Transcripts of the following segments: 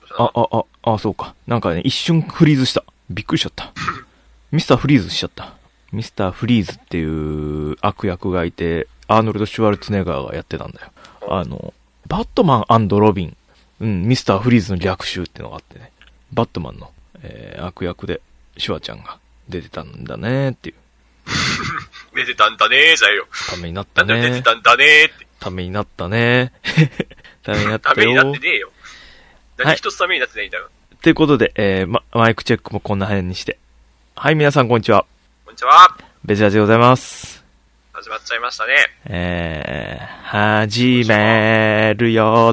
そうか。なんかね、一瞬フリーズした。びっくりしちゃった。ミスターフリーズしちゃった。ミスターフリーズっていう悪役がいて、アーノルド・シュワルツェネッガーがやってたんだよ。バットマン&ロビン。ミスターフリーズの逆襲っていうのがあってね。バットマンの、悪役で、シュワちゃんが出てたんだねっていう。 出てたんだねーじゃよ。 ためになったね。 なんで出てたんだねーって。 ためになったね。ためになったよ。 ためになってねえよ。何一つためになってないんだよ。 ということで、マイクチェックもこんな辺にして。はい、皆さんこんにちは。 こんにちは。 ベジラジでございます。 始まっちゃいましたね。 始めるよーって。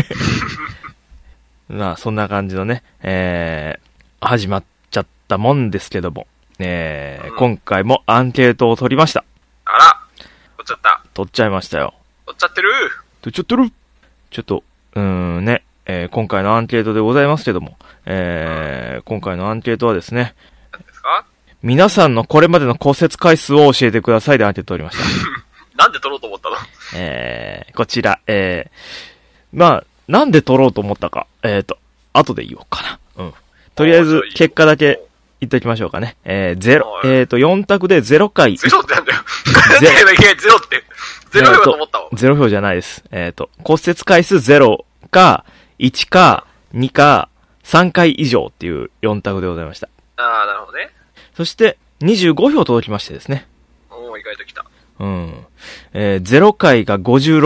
まあ、そんな感じのね、始まっちゃったもんですけども、今回もアンケートを取りました。 あら、取っちゃった。 取っちゃいましたよ。 取っちゃってる。 取っちゃってる。ちょっと、ね、今回のアンケートでございますけども、今回のアンケートはですね、 何ですか？ 皆さんのこれまでの骨折回数を教えてくださいでアンケート取りました。 なんで取ろうと思ったの？ こちら、まあ、なんで取ろうと思ったか、後で言おうかな。とりあえず、結果だけ言っておきましょうかね。4択で0回。 ゼロってなんだよ。ゼロって。ゼロ票だと思ったわ。 0票じゃないです。骨折回数0か、1か、2か、3回以上っていう4択でございました。 ああ、なるほどね。 そして、25票届きましてですね。 おー、意外と来た。 0回が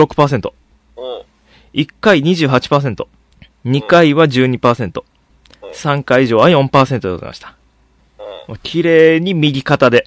56%。1回 28%。2回は 12%。3回以上は 4% でございました。綺麗に右肩で。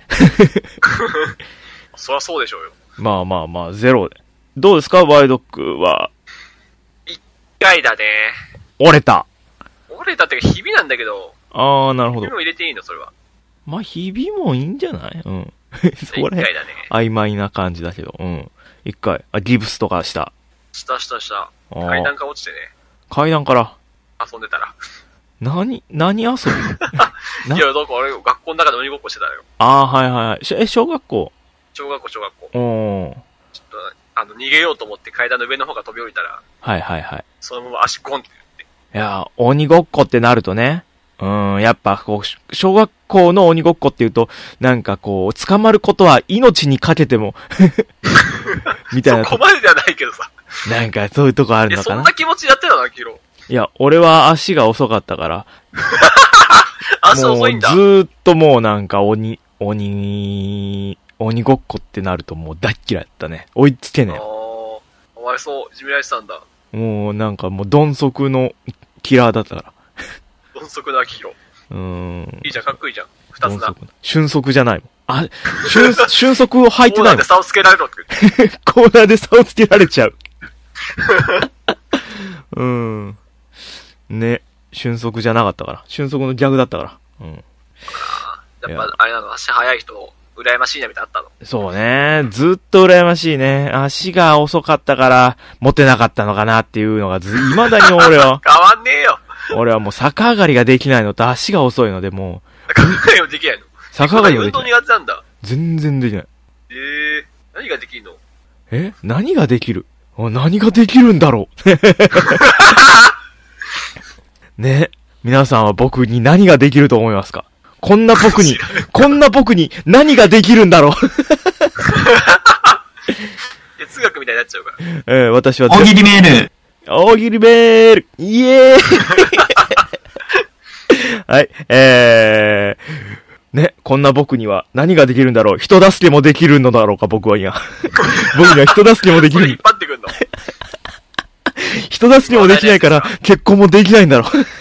そりゃそうでしょうよ。 まあ、ゼロで。どうですか、ワイドックは。 1回だね。 折れたってか、ひびなんだけど。 あー、なるほど。 ひびも入れていいの、それは。 まあ、ひびもいいんじゃない？そこら 1回だね。 曖昧な感じだけど。1回。ギブスとかした。 した。階段から落ちてね。 階段から遊んでたら。 何遊び？ いや、だから俺、学校の中で鬼ごっこしてたよ。 あー、はい。小学校？ 小学校。ちょっと、逃げようと思って階段の上の方が飛び降りたら。 はい。 そのまま足ゴンって言って。 いや、鬼ごっこってなるとね。やっぱこう、小学校の鬼ごっこっていうと、なんかこう、捕まることは命にかけても、みたいな。 そこまでではないけどさ。 なんかそういうとこあるのかな。 そんな気持ちやってたの、キロ。 いや、俺は足が遅かったから。 足遅いんだ。 もうずーっともうなんか鬼ごっこってなるともう大っ嫌いだったね。追いつけねえ。 お前そう、いじめられてたんだ。 もうなんかもう鈍足のキラーだったから。 鈍足の秋広。いいじゃん、かっこいいじゃん。二つな。 瞬足じゃないもん。瞬足を履いてないもん。コーナーで差をつけられろって。 コーナーで差をつけられちゃう。ね。瞬足じゃなかったから。瞬足の逆だったから。 やっぱ、あれなの、足速い人、羨ましいなみたいなのあったの？ そうね。ずっと羨ましいね。足が遅かったから、モテなかったのかなっていうのが未だに俺は。 変わんねえよ。 俺はもう逆上がりができないのと足が遅いのでもう。 逆上がりもできないの？ 逆上がりもできない。 運動苦手なんだ。 全然できない。 何ができんの？ 何ができる？何ができるんだろうね。皆さんは僕に何ができると思いますか？こんな僕に何ができるんだろう哲学みたいになっちゃうから。 私は大喜利メールイエーイはい、ね、こんな僕には何ができるんだろう。人助けもできるのだろうか、僕は今。僕には人助けもできる。 引っ張ってくんの？ 人助けもできないから、結婚もできないんだろ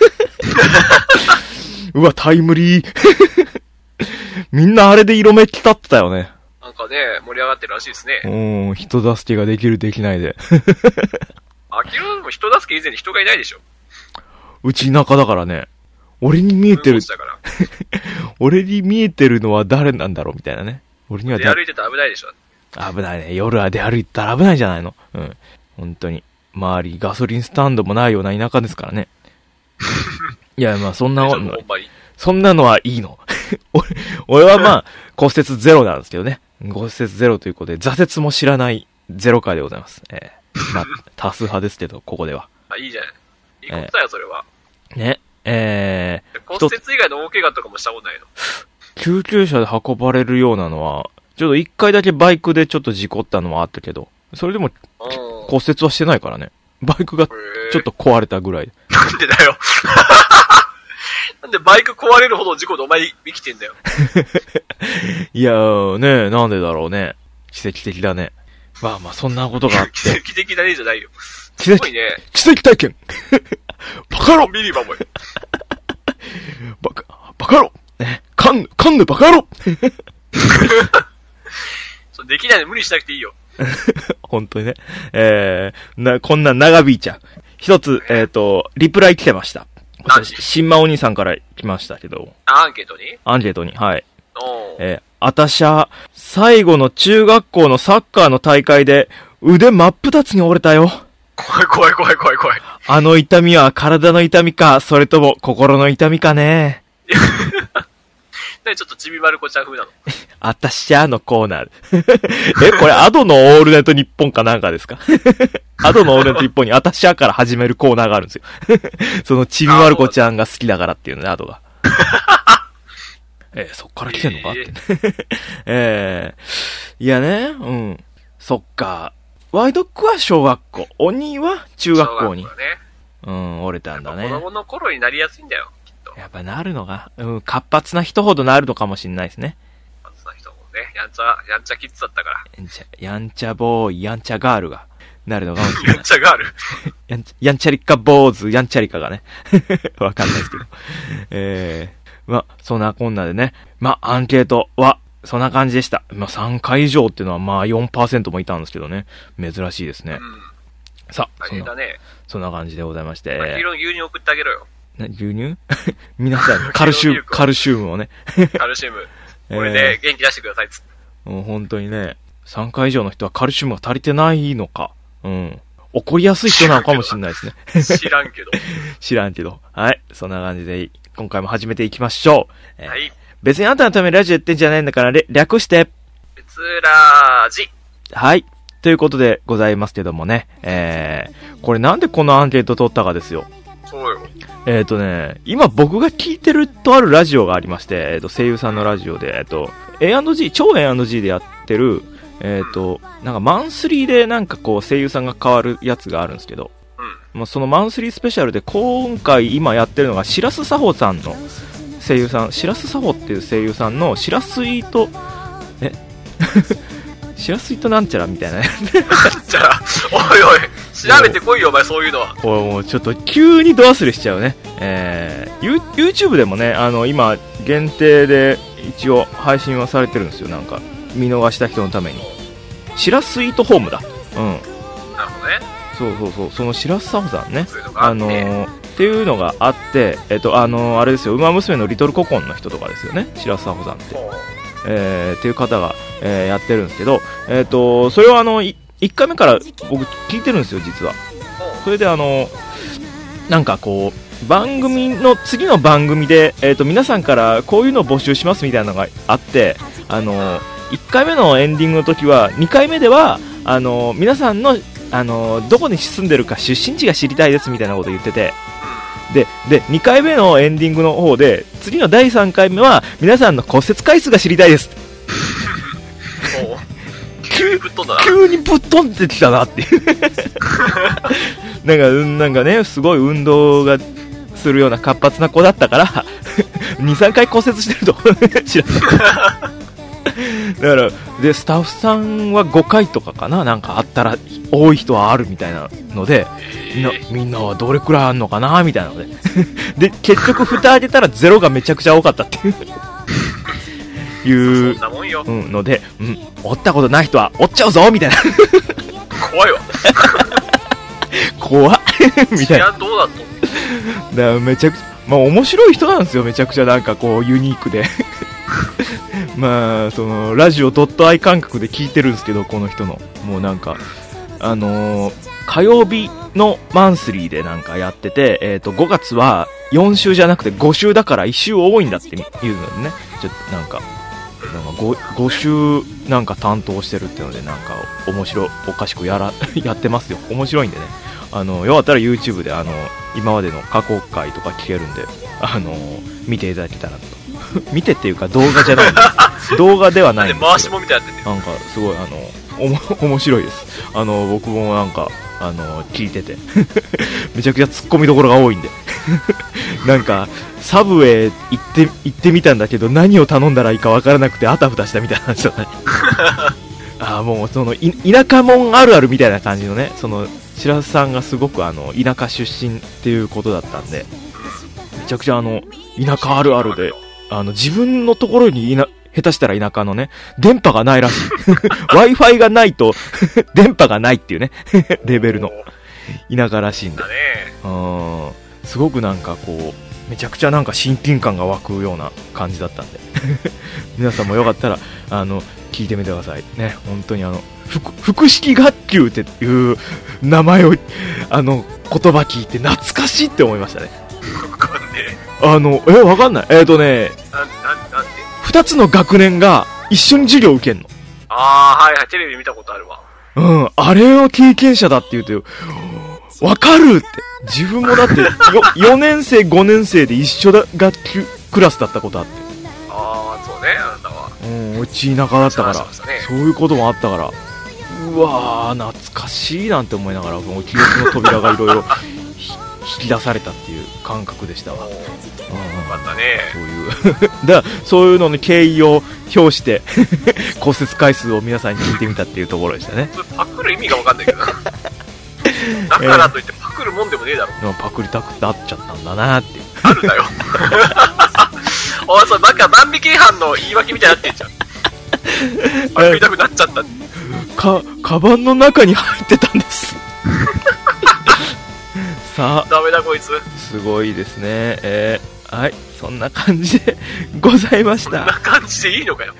う。うわ、タイムリー。みんなあれで色めき立ってたよね。 なんかね、盛り上がってるらしいですね。 人助けができるできないで。 アキロも人助け以前に人がいないでしょ。 うち田舎だからね。俺に見えてる。俺に見えてるのは誰なんだろうみたいなね。俺には出歩いてたら危ないでしょ。 危ないね。夜は出歩いたら危ないじゃないの。本当に。周りガソリンスタンドもないような田舎ですからね。いや、まあそんなのはいいの。俺はまあ骨折ゼロなんですけどね。骨折ゼロということで挫折も知らないゼロ回でございます。まあ多数派ですけど、ここでは。 いいじゃない。いいことだよ、それは。 ね、 骨折以外の大怪我とかもしたことないの？ 救急車で運ばれるようなのは、ちょっと一回だけバイクでちょっと事故ったのはあったけど、それでも骨折はしてないからね。バイクがちょっと壊れたぐらい。 なんでだよ。なんでバイク壊れるほど事故でお前生きてんだよ。 いやーね、なんでだろうね。奇跡的だね。まあそんなことがあって。 奇跡的だねじゃないよ。 奇跡、 すごいね。 奇跡体験バカ野郎ミリバもバカ野郎ね、かんぬバカ野郎そうできないの無理しなくていいよ。 本当にね。こんな長引いちゃう。一つ、リプライ来てました。新馬お兄さんから来ましたけど。 アンケートに、 はい。 おあたしゃ、最後の中学校のサッカーの大会で腕真っ二つに折れたよ。 怖い。 あの痛みは体の痛みか、それとも心の痛みかね。 ちょっとちびまる子ちゃん風なの。 あたしゃのコーナー。これアドのオールナイトニッポンかなんかですか？アドのオールナイトニッポンにあたしゃから始めるコーナーがあるんですよ。そのちびまる子ちゃんが好きだからっていうのね、アドが。そっから来てんのかって。いやね、うん。そっか。ワイドックは小学校。鬼は中学校に。 ね、 うん、折れたんだね。 子供の頃になりやすいんだよ、きっと。 やっぱなるのが、活発な人ほどなるのかもしれないですね。 活発な人もね、やんちゃキッズだったから。 やんちゃボーイ、やんちゃガールがなるのかもしれない。 やんちゃガールやんちゃりか坊主、やんちゃりかがね。わかんないですけど。そんなこんなでね。アンケートは、そんな感じでした。3回以上っていうのは4% もいたんですけどね。珍しいですね。さあ、そんな感じでございまして。 牛乳送ってあげろよ。 牛乳皆さん、カルシウムをね。 カルシウム。これで元気出してくださいっつって。 もう本当にね、3回以上の人はカルシウムが足りてないのか。怒りやすい人なのかもしれないですね。 知らんけど。 はい。そんな感じで、今回も始めていきましょう。 はい。 別にあんたのためにラジオやってんじゃないんだから、略して。 別ラジ。 はい。ということでございますけどもね。これなんでこのアンケート取ったかですよ。 そうよ。 今僕が聞いてるとあるラジオがありまして、声優さんのラジオで、A&G、超 A&G でやってる、なんかマンスリーでなんかこう声優さんが変わるやつがあるんですけど、そのマンスリースペシャルで今回今やってるのが白洲佐穂さんの声優さん、白洲佐穂っていう声優さんの白洲イート、白洲イートなんちゃらみたいなね。 なんちゃらおいおい、調べてこいよお前そういうのは。 もうちょっと急にド忘れしちゃうね。YouTube でもね、今限定で一応配信はされてるんですよ。なんか見逃した人のために。白洲イートホームだ。 なるほどね。 そう、その白洲佐穂さんね。っていうのがあって、あれですよ、ウマ娘のリトルココンの人とかですよね、白洲佐穂さんって。っていう方が、やってるんですけど、それを1回目から僕聞いてるんですよ、実は。それでなんかこう、番組の、次の番組で、皆さんからこういうのを募集しますみたいなのがあって、1回目のエンディングの時は、2回目では、皆さんの、どこに住んでるか出身地が知りたいですみたいなこと言ってて、で、2回目のエンディングの方で、次の第3回目は、皆さんの骨折回数が知りたいです。急にぶっ飛んできたなっていうなんかね、すごい運動がするような活発な子だったから、2、3回骨折してると知らない。だから、で、スタッフさんは5回とかかな、なんかあったら、多い人はあるみたいなので、みんなはどれくらいあるのかな、みたいなので。で、結局蓋開けたら0がめちゃくちゃ多かったっていうので、折ったことない人は折っちゃうぞみたいな。 怖いわ。 怖っみたいな。 どうだっただからめちゃくちゃ、面白い人なんですよ、めちゃくちゃなんかこう、ユニークで。その、ラジオ.i 感覚で聞いてるんですけど、この人の。もうなんか、火曜日のマンスリーでなんかやってて、5月は4週じゃなくて5週だから1週多いんだっていうのでね、ちょっとなんか、 5週なんか担当してるっていうので、なんか面白おかしくやってますよ。面白いんでね、よかったら YouTube で今までの過去回とか聞けるんで、見ていただけたらと見てっていうか動画じゃないんです動画ではないんですけど、 回しもみたいになってて、 なんかすごい面白いです。僕もなんか聞いててめちゃくちゃツッコミどころが多いんでなんかサブウェイ行ってみたんだけど何を頼んだらいいかわからなくてあたふたしたみたいな話だねもうその田舎者あるあるみたいな感じのね、その白洲さんがすごく田舎出身っていうことだったんで、めちゃくちゃ田舎あるあるで、自分のところに下手したら田舎のね、電波がないらしいWi-Fi がないと電波がないっていうねレベルの田舎らしいんで、すごくなんかこうめちゃくちゃなんか親近感が湧くような感じだったんで皆さんもよかったら聞いてみてくださいね。本当に複式学級っていう名前を言葉聞いて懐かしいって思いましたね。 わかんねえ。 わかんない。 なんて 2つの学年が一緒に授業を受けんの。 はいはい、テレビ見たことあるわ。 あれの経験者だって言うとわかるって。自分もだって4年生5年生で一緒だ学級クラスだったことあって。 そうね、あなたは。 うち田舎だったから、そういうこともあったから、うわー懐かしいなんて思いながら、もう記憶の扉がいろいろ引き出されたっていう感覚でしたわ。 またね、 そういうのに敬意を表して骨折回数を皆さんに聞いてみたっていうところでしたね。 パクる意味が分かんないけどだからといってパクるもんでもねえだろ。 でもパクりたくなっちゃったんだなっていう。 あるだよおい、それなんか万引き違反の言い訳みたいになってんじゃんパクりたくなっちゃったカバンの中に入ってたんですさあ、 ダメだこいつ。すごいですね。はい、そんな感じでございました。 そんな感じでいいのかよ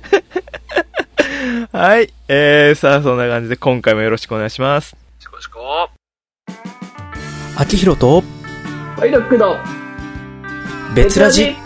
はい、さあそんな感じで今回もよろしくお願いします。 しこしこ。 秋広とワイロックの別ラジ。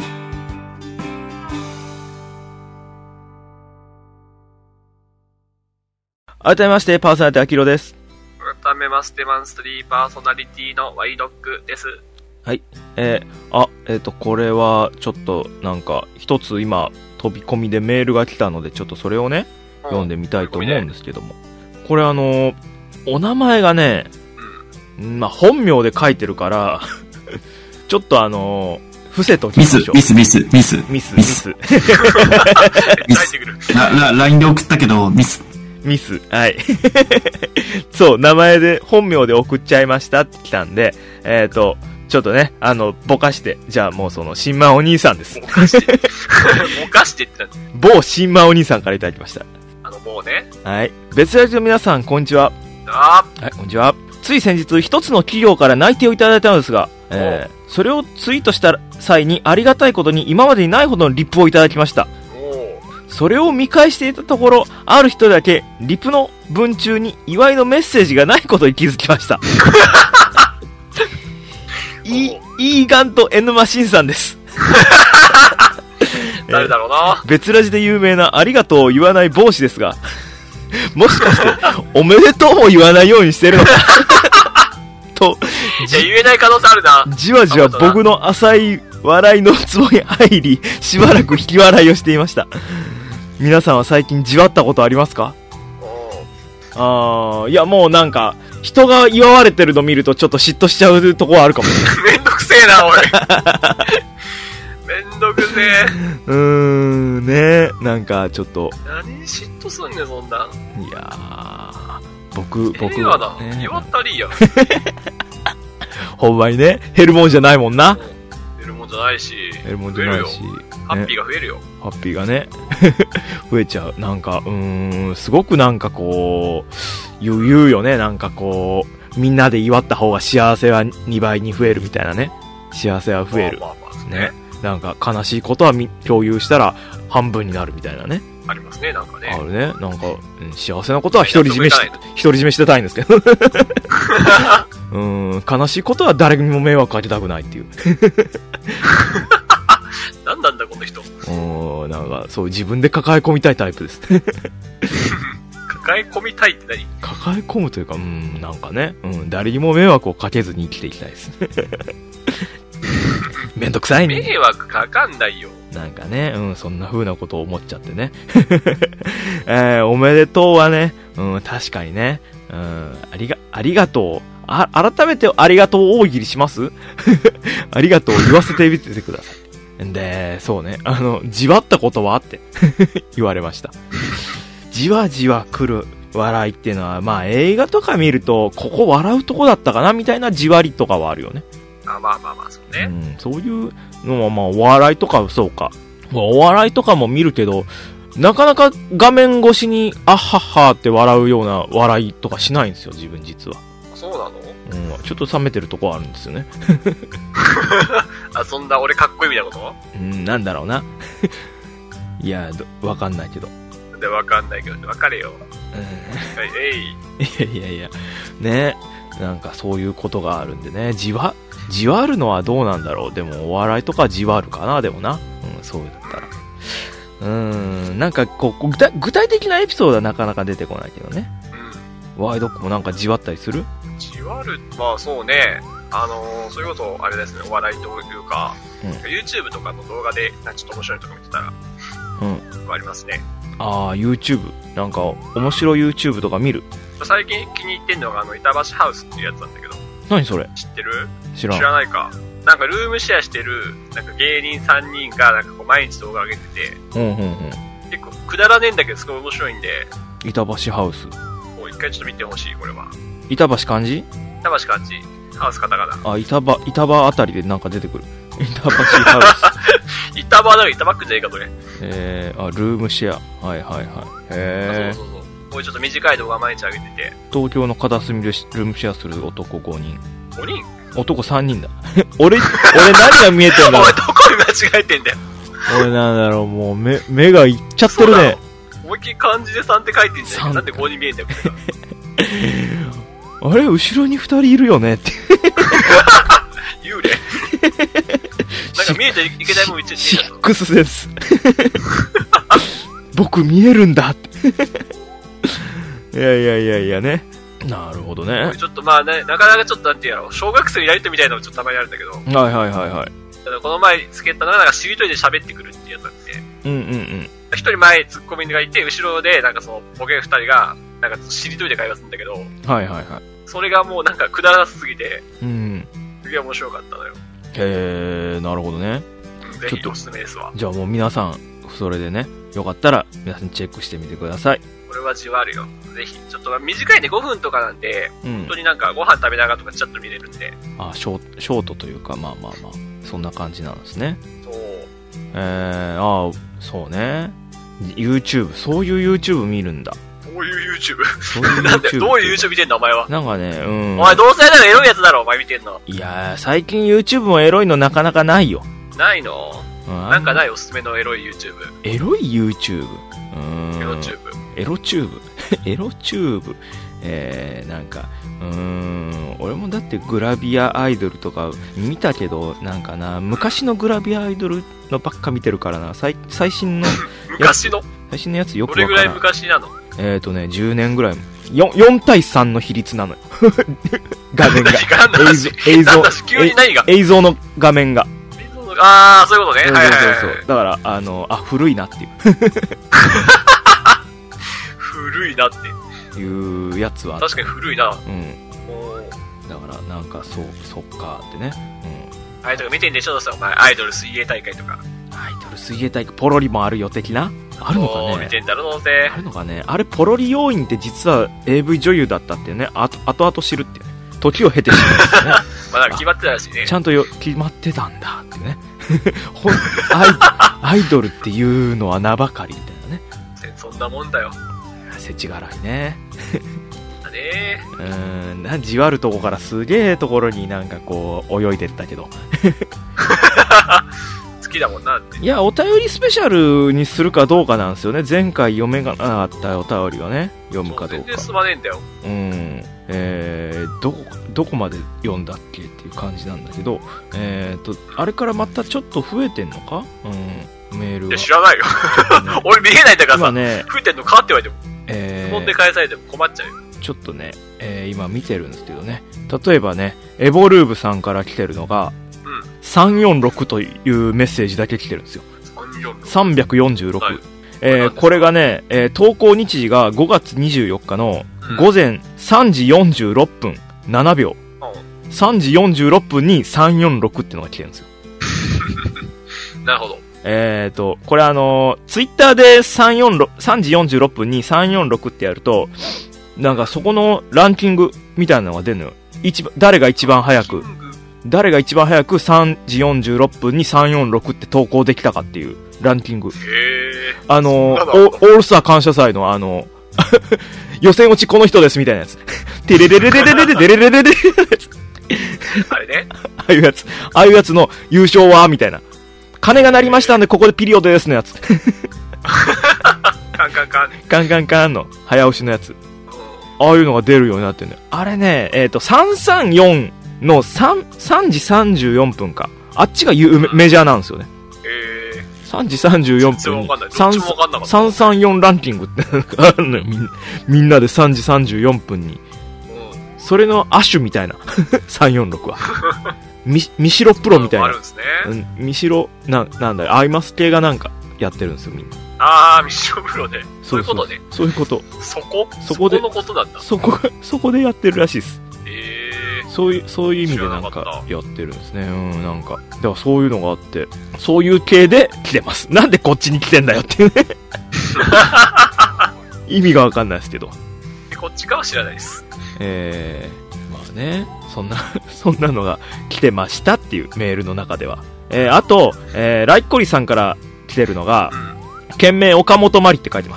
改めましてパーソナリティ秋広です。 改めましてマンスリーパーソナリティのワイドックです。 はい。これはちょっとなんか一つ今飛び込みでメールが来たので、ちょっとそれをね、読んでみたいと思うんですけども、これお名前がね、まあ本名で書いてるからちょっと伏せときましょう。 ミス。 ミス。 書いてくる。 LINE で送ったけど、ミス。 はい。そう、名前で、本名で送っちゃいましたって来たんで、ちょっとね、ぼかして、じゃあもうその、新米お兄さんです。 ぼかしてって某新米お兄さんからいただきました。 もうね。 はい。別ラジの皆さん、こんにちは。はい、こんにちは。つい先日、一つの企業から内定をいただいたのですが、それをツイートした際にありがたいことに今までにないほどのリップをいただきました。それを見返していたところ、ある人だけリプの文中に祝いのメッセージがないことに気づきましたイーガンと N マシンさんです誰だろうな。 別ラジで有名なありがとうを言わない帽子ですがもしかしておめでとうも言わないようにしてるのかと言えない可能性あるな。 じわじわ僕の浅い笑いのツボに入り、しばらく引き笑いをしていました。皆さんは最近じわったことありますか？いやもうなんか人が祝われてるの見るとちょっと嫉妬しちゃうところあるかもしれないめんどくせえな俺めんどくせえね、なんかちょっと何に嫉妬すんねんそんな。 いや僕はだ、祝ったりやほんまにね、減るもんじゃないもんな。 減るもんじゃないし、 減るもんじゃないし、 ハッピーが増えるよ。 ハッピーがね増えちゃう。なんかすごくなんかこう言うよね。なんかこうみんなで祝った方が幸せは2倍に増えるみたいなね。幸せは増える、ね。なんか悲しいことは共有したら半分になるみたいなね。 ありますね、なんかね。 あるね。なんか、幸せなことは独り占めしてたいんですけど悲しいことは誰にも迷惑かけたくないっていう何なんだこのの人。 なんか、そう、自分で抱え込みたいタイプです。 抱え込みたいって何？ 抱え込むというか、なんかね、誰にも迷惑をかけずに生きていきたいです。めんどくさいね。 迷惑かかんないよ。 なんかね、そんな風なことを思っちゃってね。おめでとうはね、確かにね、ありがとう。改めてありがとう大喜利します？ありがとう言わせてみてください。で、そうね、じわったことはって言われました。じわじわ来る笑いっていうのは、まあ映画とか見ると、ここ笑うとこだったかなみたいなじわりとかはあるよね。 まあ、そうね。 そういうのはまあお笑いとかそうか。お笑いとかも見るけど、なかなか画面越しにあっはっはって笑うような笑いとかしないんですよ、自分実は。 そうなの？ ちょっと冷めてるとこはあるんですよね。 そんな俺かっこいいみたいなこと？ なんだろうな。いや、わかんないけど。 で、わかんないけど、わかれよ。 いや、ね、なんかそういうことがあるんでね、じわるのはどうなんだろう。でも、お笑いとかじわるかな、でもな。そうだったら。なんかこう、具体的なエピソードはなかなか出てこないけどね。ワイドックもなんかじわったりする？ じわる、まあそうね。そういうこと、あれですね、お笑いというか、YouTube とかの動画で、ちょっと面白いとか見てたら、ありますね。 YouTube。なんか、面白い YouTube とか見る？ 最近気に入ってんのが、板橋ハウスっていうやつなんだけど。 何それ？ 知ってる？ 知らないか。なんかルームシェアしてる、なんか芸人3人が、なんかこう毎日動画上げてて、結構くだらねえんだけど、すごい面白いんで。 板橋ハウス。 一回ちょっと見てほしい、これは。 板橋漢字？ 板橋漢字。ハウスカタカナ。 板場あたりでなんか出てくる。板橋ハウス。板場だよ、板バックじゃねえか、これ。 ルームシェア。はい。 そう。こういうちょっと短い動画毎日上げてて。 東京の片隅でルームシェアする男5人。 5人？ 男3人だ。俺何が見えてんだろう。 お前どこに間違えてんだよ。 俺なんだろう、もう目がいっちゃってるね。 思いっきり漢字で3って書いてんじゃん。なんで5人見えんだよ、これが。あれ、後ろに2人いるよねって。 幽霊なんか見えていけないもん言っちゃシックスです。僕見えるんだって。いやね。なるほどね。 ちょっとまあね、なかなかちょっとなんていうの、小学生のやりとみたいなのもちょっとたまにあるんだけど。 はい。 この前つけたのがなんかしりとりで喋ってくるっていうやつがあって。一人前ツッコミがいて、後ろでなんかそのボケ2人が、なんかしりとりで会話するんだけど。 はい。 それがもうなんかくだらなすぎて。すげえ面白かったのよ。 なるほどね。 ぜひおすすめですわ。 じゃあもう皆さん、それでね、よかったら皆さんチェックしてみてください。 これはじわあるよ。ぜひ。ちょっと短いね、5分とかなんで、本当になんかご飯食べながらとかちょっと見れるんで。 ショートというか、まあ、そんな感じなんですね。 そう。 そうね。YouTube、そういう YouTube 見るんだ。 そういう YouTube？ なんで、どういう YouTube 見てんだお前は。 なんかね、 お前同性ならエロいやつだろ、お前見てんの。 いやー、最近 YouTube もエロいのなかなかないよ。 ないの？なんかないおすすめのエロい YouTube。 エロい YouTube？ エロチューブ。 エロチューブエロチューブなんか、俺もだってグラビアアイドルとか見たけど、なんかな、昔のグラビアアイドルのばっか見てるからな、最新の昔のやつよくわからん。 どれぐらい昔なの ？10年ぐらい。4対3の比率なのよ。画面が。映像の画面が。 そういうことね。 そう。だから、古いなっていう。 古いなっていうやつは確かに古いな。 だからなんかそっかってね。 あれとか見てんでしょ、お前アイドル水泳大会とか。 アイドル水泳大会ポロリもあるよ的な。あるのかね。 見てんだろどうせ。 あるのかね。あれポロリ要員って実は AV 女優だったっていうね。後々知るっていうね。時を経て知るんですよね。 まだ決まってたらしいね。 ちゃんと決まってたんだってね。アイドルっていうのは名ばかりみたいなね。 そんなもんだよ。 世知辛いね。 だねじわるとこからすげえところになんかこう泳いでったけど。 好きだもんなって。 いや、お便りスペシャルにするかどうかなんですよね。前回読めなかったお便りをね、読むかどうか。 全然進まねえんだよ。 どこまで読んだっけっていう感じなんだけど、あれからまたちょっと増えてんのか？ メールが。 いや、知らないよ。俺見えないんだからさ、 ね、 吹いてんのかって言われても、質問で返されても困っちゃうよ。 ちょっとね、今見てるんですけどね。例えばね、エボルーブさんから来てるのが、346というメッセージだけ来てるんですよ。346。はい、これがね、投稿日時が5月24日の午前3時46分7秒。3時46分に346ってのが来てるんですよ。 なるほど。 これツイッターで3時46分に346ってやると、なんかそこのランキングみたいなのが出るのよ。誰が一番早く3時46分に346って投稿できたかっていうランキング。オールスター感謝祭の予選落ちこの人ですみたいなやつ。テレレレレレレレレレレレレあれね。 ああいうやつの優勝はみたいな。鐘が鳴りましたんでここでピリオドですのやつ。 カンカンカン。 カンカンカンの早押しのやつ。ああいうのが出るようになってんだよ。あれね、334の3時34分か。あっちがメジャーなんですよね。3時34分に334ランキングってあるのよ。みんなで3時34分に。それの亜種みたいな。346は。ミシロプロみたいな。 あるんですね。 ミシロ、なんだよ。アイマス系がなんかやってるんですよ、みんな。 ミシロプロね。そういうことね。 そういうこと。 そこのことなんだ。 そこでやってるらしいです。そういう意味でなんかやってるんですね。なんか。だからそういうのがあって、そういう系で来てます。なんでこっちに来てんだよっていうね。意味がわかんないですけど。 こっちかは知らないです。 まあね、そんなのが来てましたっていうメールの中では。あと、ライッコリさんから来てるのが、件名岡本まりって書いてます。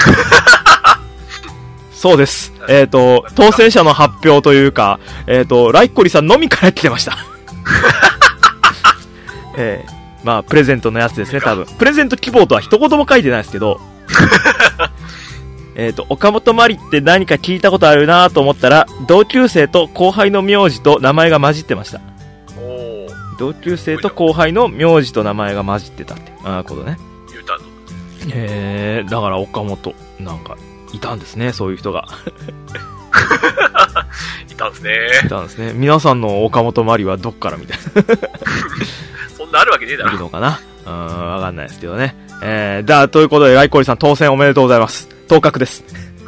そうです。当選者の発表というか、ライッコリさんのみから来てました。まあ、プレゼントのやつですね、多分。プレゼント希望とは一言も書いてないですけど、岡本まりって何か聞いたことあるなと思ったら、同級生と後輩の名字と名前が混じってました。同級生と後輩の名字と名前が混じってたって。ことね。だから岡本、なんか、いたんですね、そういう人が。 いたんですね。 いたんですね。皆さんの岡本まりはどっからみたいな。 そんなあるわけねえだろ。 いるのかな？わかんないですけどね。ということで、ライコリさん当選おめでとうございます。当確です。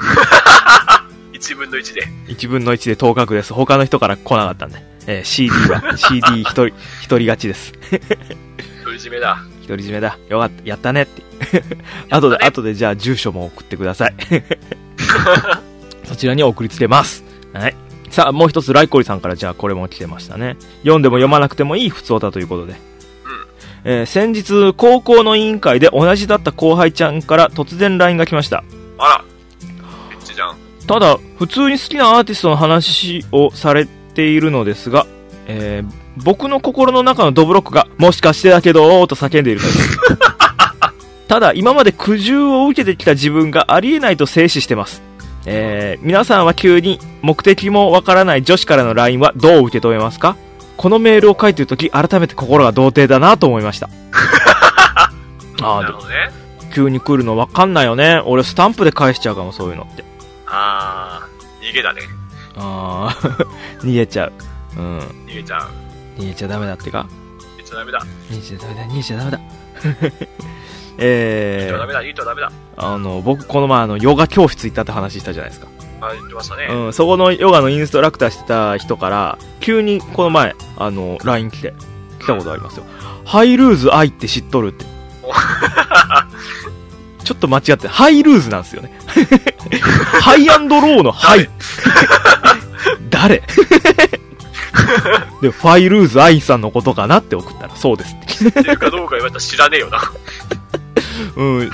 1分の1で。 1分の1で当確です。他の人から来なかったんで。CD 一人勝ちです。 独り占めだ。 独り占めだ。よかった。やったねって。後でじゃあ住所も送ってください。そちらに送りつけます。はい。さあ、もう一つライコリさんからじゃあこれも来てましたね。読んでも読まなくてもいい普通歌ということで。先日、高校の委員会で同じだった後輩ちゃんから突然 LINE が来ました。 あら。めっちゃじゃん。 ただ、普通に好きなアーティストの話をされているのですが、僕の心の中のドブロックが、もしかしてだけどと叫んでいるからです。ただ、今まで苦渋を受けてきた自分がありえないと静止してます。皆さんは急に目的もわからない女子からの LINE はどう受け止めますか？このメールを書いているとき、改めて心が童貞だなと思いました。 なるほどね。 急に来るのわかんないよね。俺スタンプで返しちゃうかも、そういうのって。 逃げだね。 逃げちゃう。 逃げちゃう。 逃げちゃダメだってか？ 逃げちゃダメだ。 逃げちゃダメだ、逃げちゃダメだ。 逃げちゃダメだ。 僕この前ヨガ教室行ったって話したじゃないですか。 言ってましたね。 そこのヨガのインストラクターしてた人から、急にこの前、LINE 来たことありますよ。ハイルーズ愛って知っとるって。ちょっと間違って、ハイルーズなんですよね。ハイアンドローのハイ。誰で、ファイルーズ愛さんのことかなって送ったら、そうですって。 知ってるかどうか言われたら知らねえよな。 だから、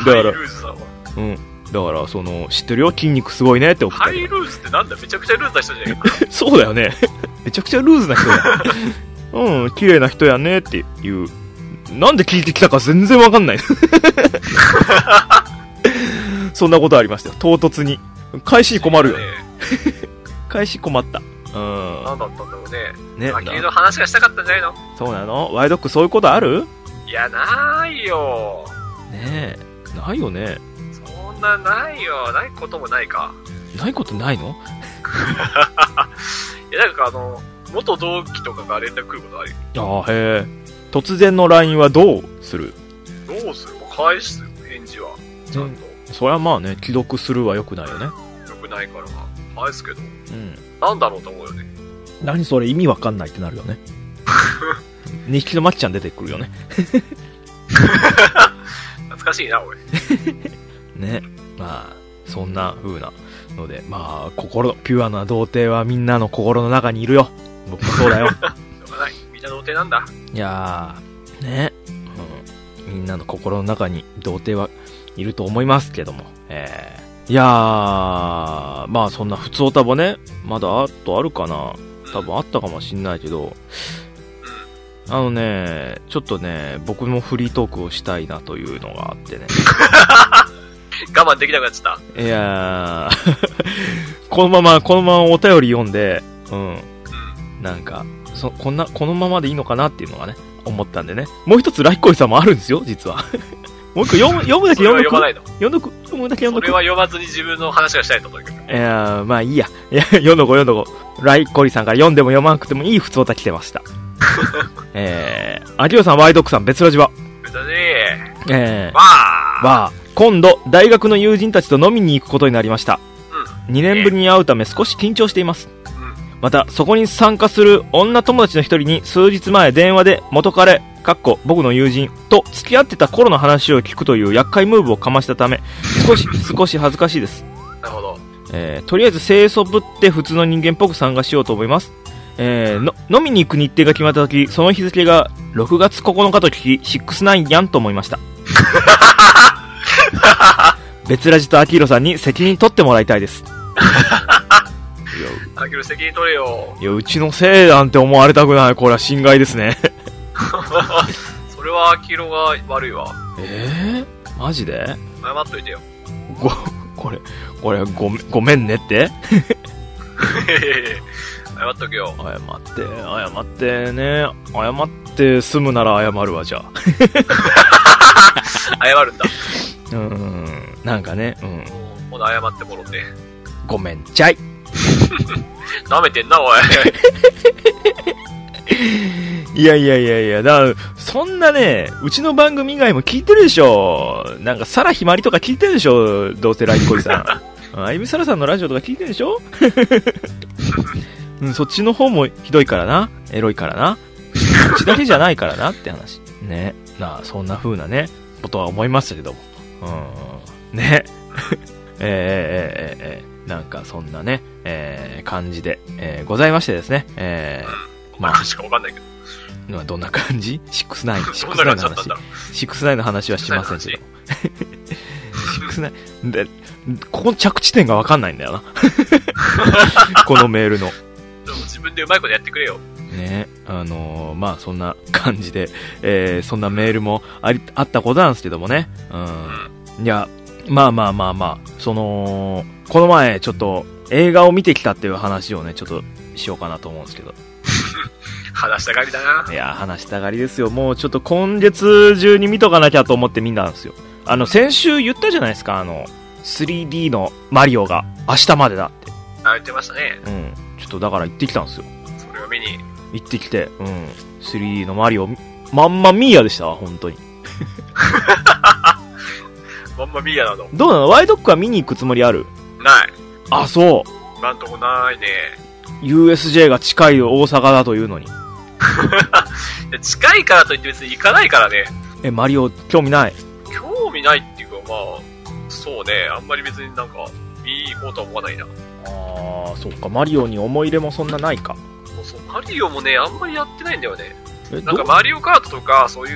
ハイルーズさんは。 だから、知ってるよ、筋肉すごいねって送った。 ハイルーズってなんだ、めちゃくちゃルーズな人じゃねえか。 そうだよね。めちゃくちゃルーズな人だ。綺麗な人やねっていう。なんで聞いてきたか全然わかんない。そんなことありましたよ、唐突に。返しに困るよ。返し困った。 なんだったんだろうね。秋の話がしたかったんじゃないの？ そうなの？ワイドックそういうことある？ いや、ないよ。 ねえ、ないよね。 そんなないよ。ないこともないか。 ないことないの？ いや、なんか元同期とかが連絡来ることあるよ。 ああ、へえ。突然の LINE はどうする？ どうする？もう返すよ、返事は。ちゃんと。 そりゃまあね、既読するは良くないよね。 良くないから返すけど。なんだろうと思うよね。 何それ意味わかんないってなるよね。2匹のまっちゃん出てくるよね。 懐かしいな、俺。 ね。まあ、そんな風なので、まあ、ピュアな童貞はみんなの心の中にいるよ。僕もそうだよ。 しょうがない。みんな童貞なんだ。 いやー、ね。みんなの心の中に童貞はいると思いますけども。いやー、まあそんな普通オタボね、まだあとあるかな。多分あったかもしんないけど、ちょっとね、僕もフリートークをしたいなというのがあってね。 我慢できなくなっちゃった。 いやー、このままお便り読んで、なんか、このままでいいのかなっていうのがね、思ったんでね。もう一つライコイさんもあるんですよ、実は。もう一個読むだけ読む。 読まないの？ 読むだけ読んどく。 それは読まずに自分の話がしたいと思うけど。 いやー、まあいいや。いや、読んどこう。ライコリさんから読んでも読まなくてもいい普通歌来てました。アキオさん、ワイドックさん、別ラジは。 別ラジ今度、大学の友人たちと飲みに行くことになりました。2年ぶりに会うため少し緊張しています。また、そこに参加する女友達の一人に数日前電話で元彼、僕の友人と付き合ってた頃の話を聞くという厄介ムーブをかましたため、少し恥ずかしいです。 なるほど。 とりあえず清楚ぶって普通の人間っぽく参加しようと思います。飲みに行く日程が決まった時、その日付が6月9日と聞き、6-9やんと思いました。別ラジとアキヒロさんに責任取ってもらいたいです。 アキヒロ責任取れよ。 いや、うちのせいなんて思われたくない。これは侵害ですね。 それはアキヒロが悪いわ。 マジで？ 謝っといてよ。 これごめんねって？ 謝っとけよ。 謝ってね。謝って済むなら謝るわ、じゃあ。 謝るんだ。 なんかね、 ほな謝ってもろて。 ごめんちゃい。 舐めてんな、おい。 いや、だから、そんなね、うちの番組以外も聞いてるでしょ。なんか、サラひまりとか聞いてるでしょ。どうせライコリさん。あゆみさらさんのラジオとか聞いてるでしょ。そっちの方もひどいからな。エロいからな。そっちだけじゃないからなって話。ね。そんな風なね、ことは思いましたけども。ね。なんかそんなね、感じで、ございましてですね。 まあ、しかわかんないけど。 どんな感じ？ 6-9 の話。6-9の話はしませんけど。6-9で、ここの着地点がわかんないんだよな。このメールの。 でも自分でうまいことやってくれよ。 ね、まあそんな感じで、そんなメールもあったことなんですけどもね。いや、まあ、この前ちょっと映画を見てきたっていう話をね、ちょっとしようかなと思うんですけど。 話したがりだな。 いや、話したがりですよ。もうちょっと今月中に見とかなきゃと思って見たんですよ。先週言ったじゃないですか、3D のマリオが明日までだって。 言ってましたね。 ちょっとだから行ってきたんですよ。 それを見に。 行ってきて、3D のマリオ、まんまミーヤでしたわ、本当に。 まんまミーヤなの。 どうなの？ワイドックは見に行くつもりある？ ない。 あ、そう。 なんともないね。 USJ が近い大阪だというのに。 近いからといって別に行かないからね。 マリオ興味ない？ 興味ないっていうか、まあ、そうね、あんまり別になんか、見に行こうとは思わないな。 そっか、マリオに思い入れもそんなないか。 そう、マリオもね、あんまりやってないんだよね。なんかマリオカートとか、そういう、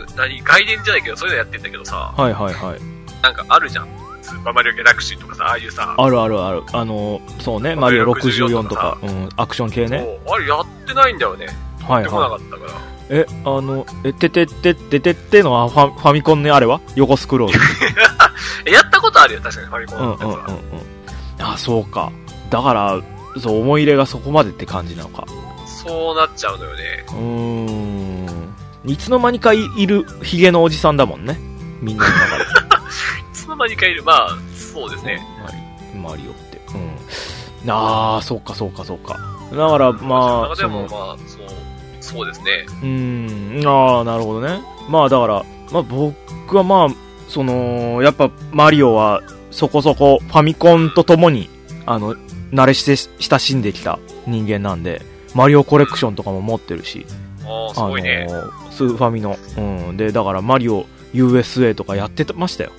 外伝じゃないけど、そういうのやってんだけどさ。 はい。 なんかあるじゃん。スーパーマリオギャラクシーとかさ、ああいうさ。 ある。そうね、マリオ64とか、アクション系ね。 そう、あれやってないんだよね。やってこなかったから。 てってのはファミコンのあれは横スクロール。 やったことあるよ、確かにファミコンのやつは。 そうか。だから、そう、思い入れがそこまでって感じなのか。 そうなっちゃうのよね。 いつの間にかいるヒゲのおじさんだもんね。みんなの中で。いつの間にかいる、まあ、そうですね。 マリオって。ああ、そうか。だからまあ、 でもまあ、そうですね。 ああ、なるほどね。まあだから、まあ僕はまあ、やっぱマリオはそこそこファミコンとともに、慣れして親しんできた人間なんで、マリオコレクションとかも持ってるし、 すごいね。 スーファミの、で、だからマリオ USA とかやってましたよ。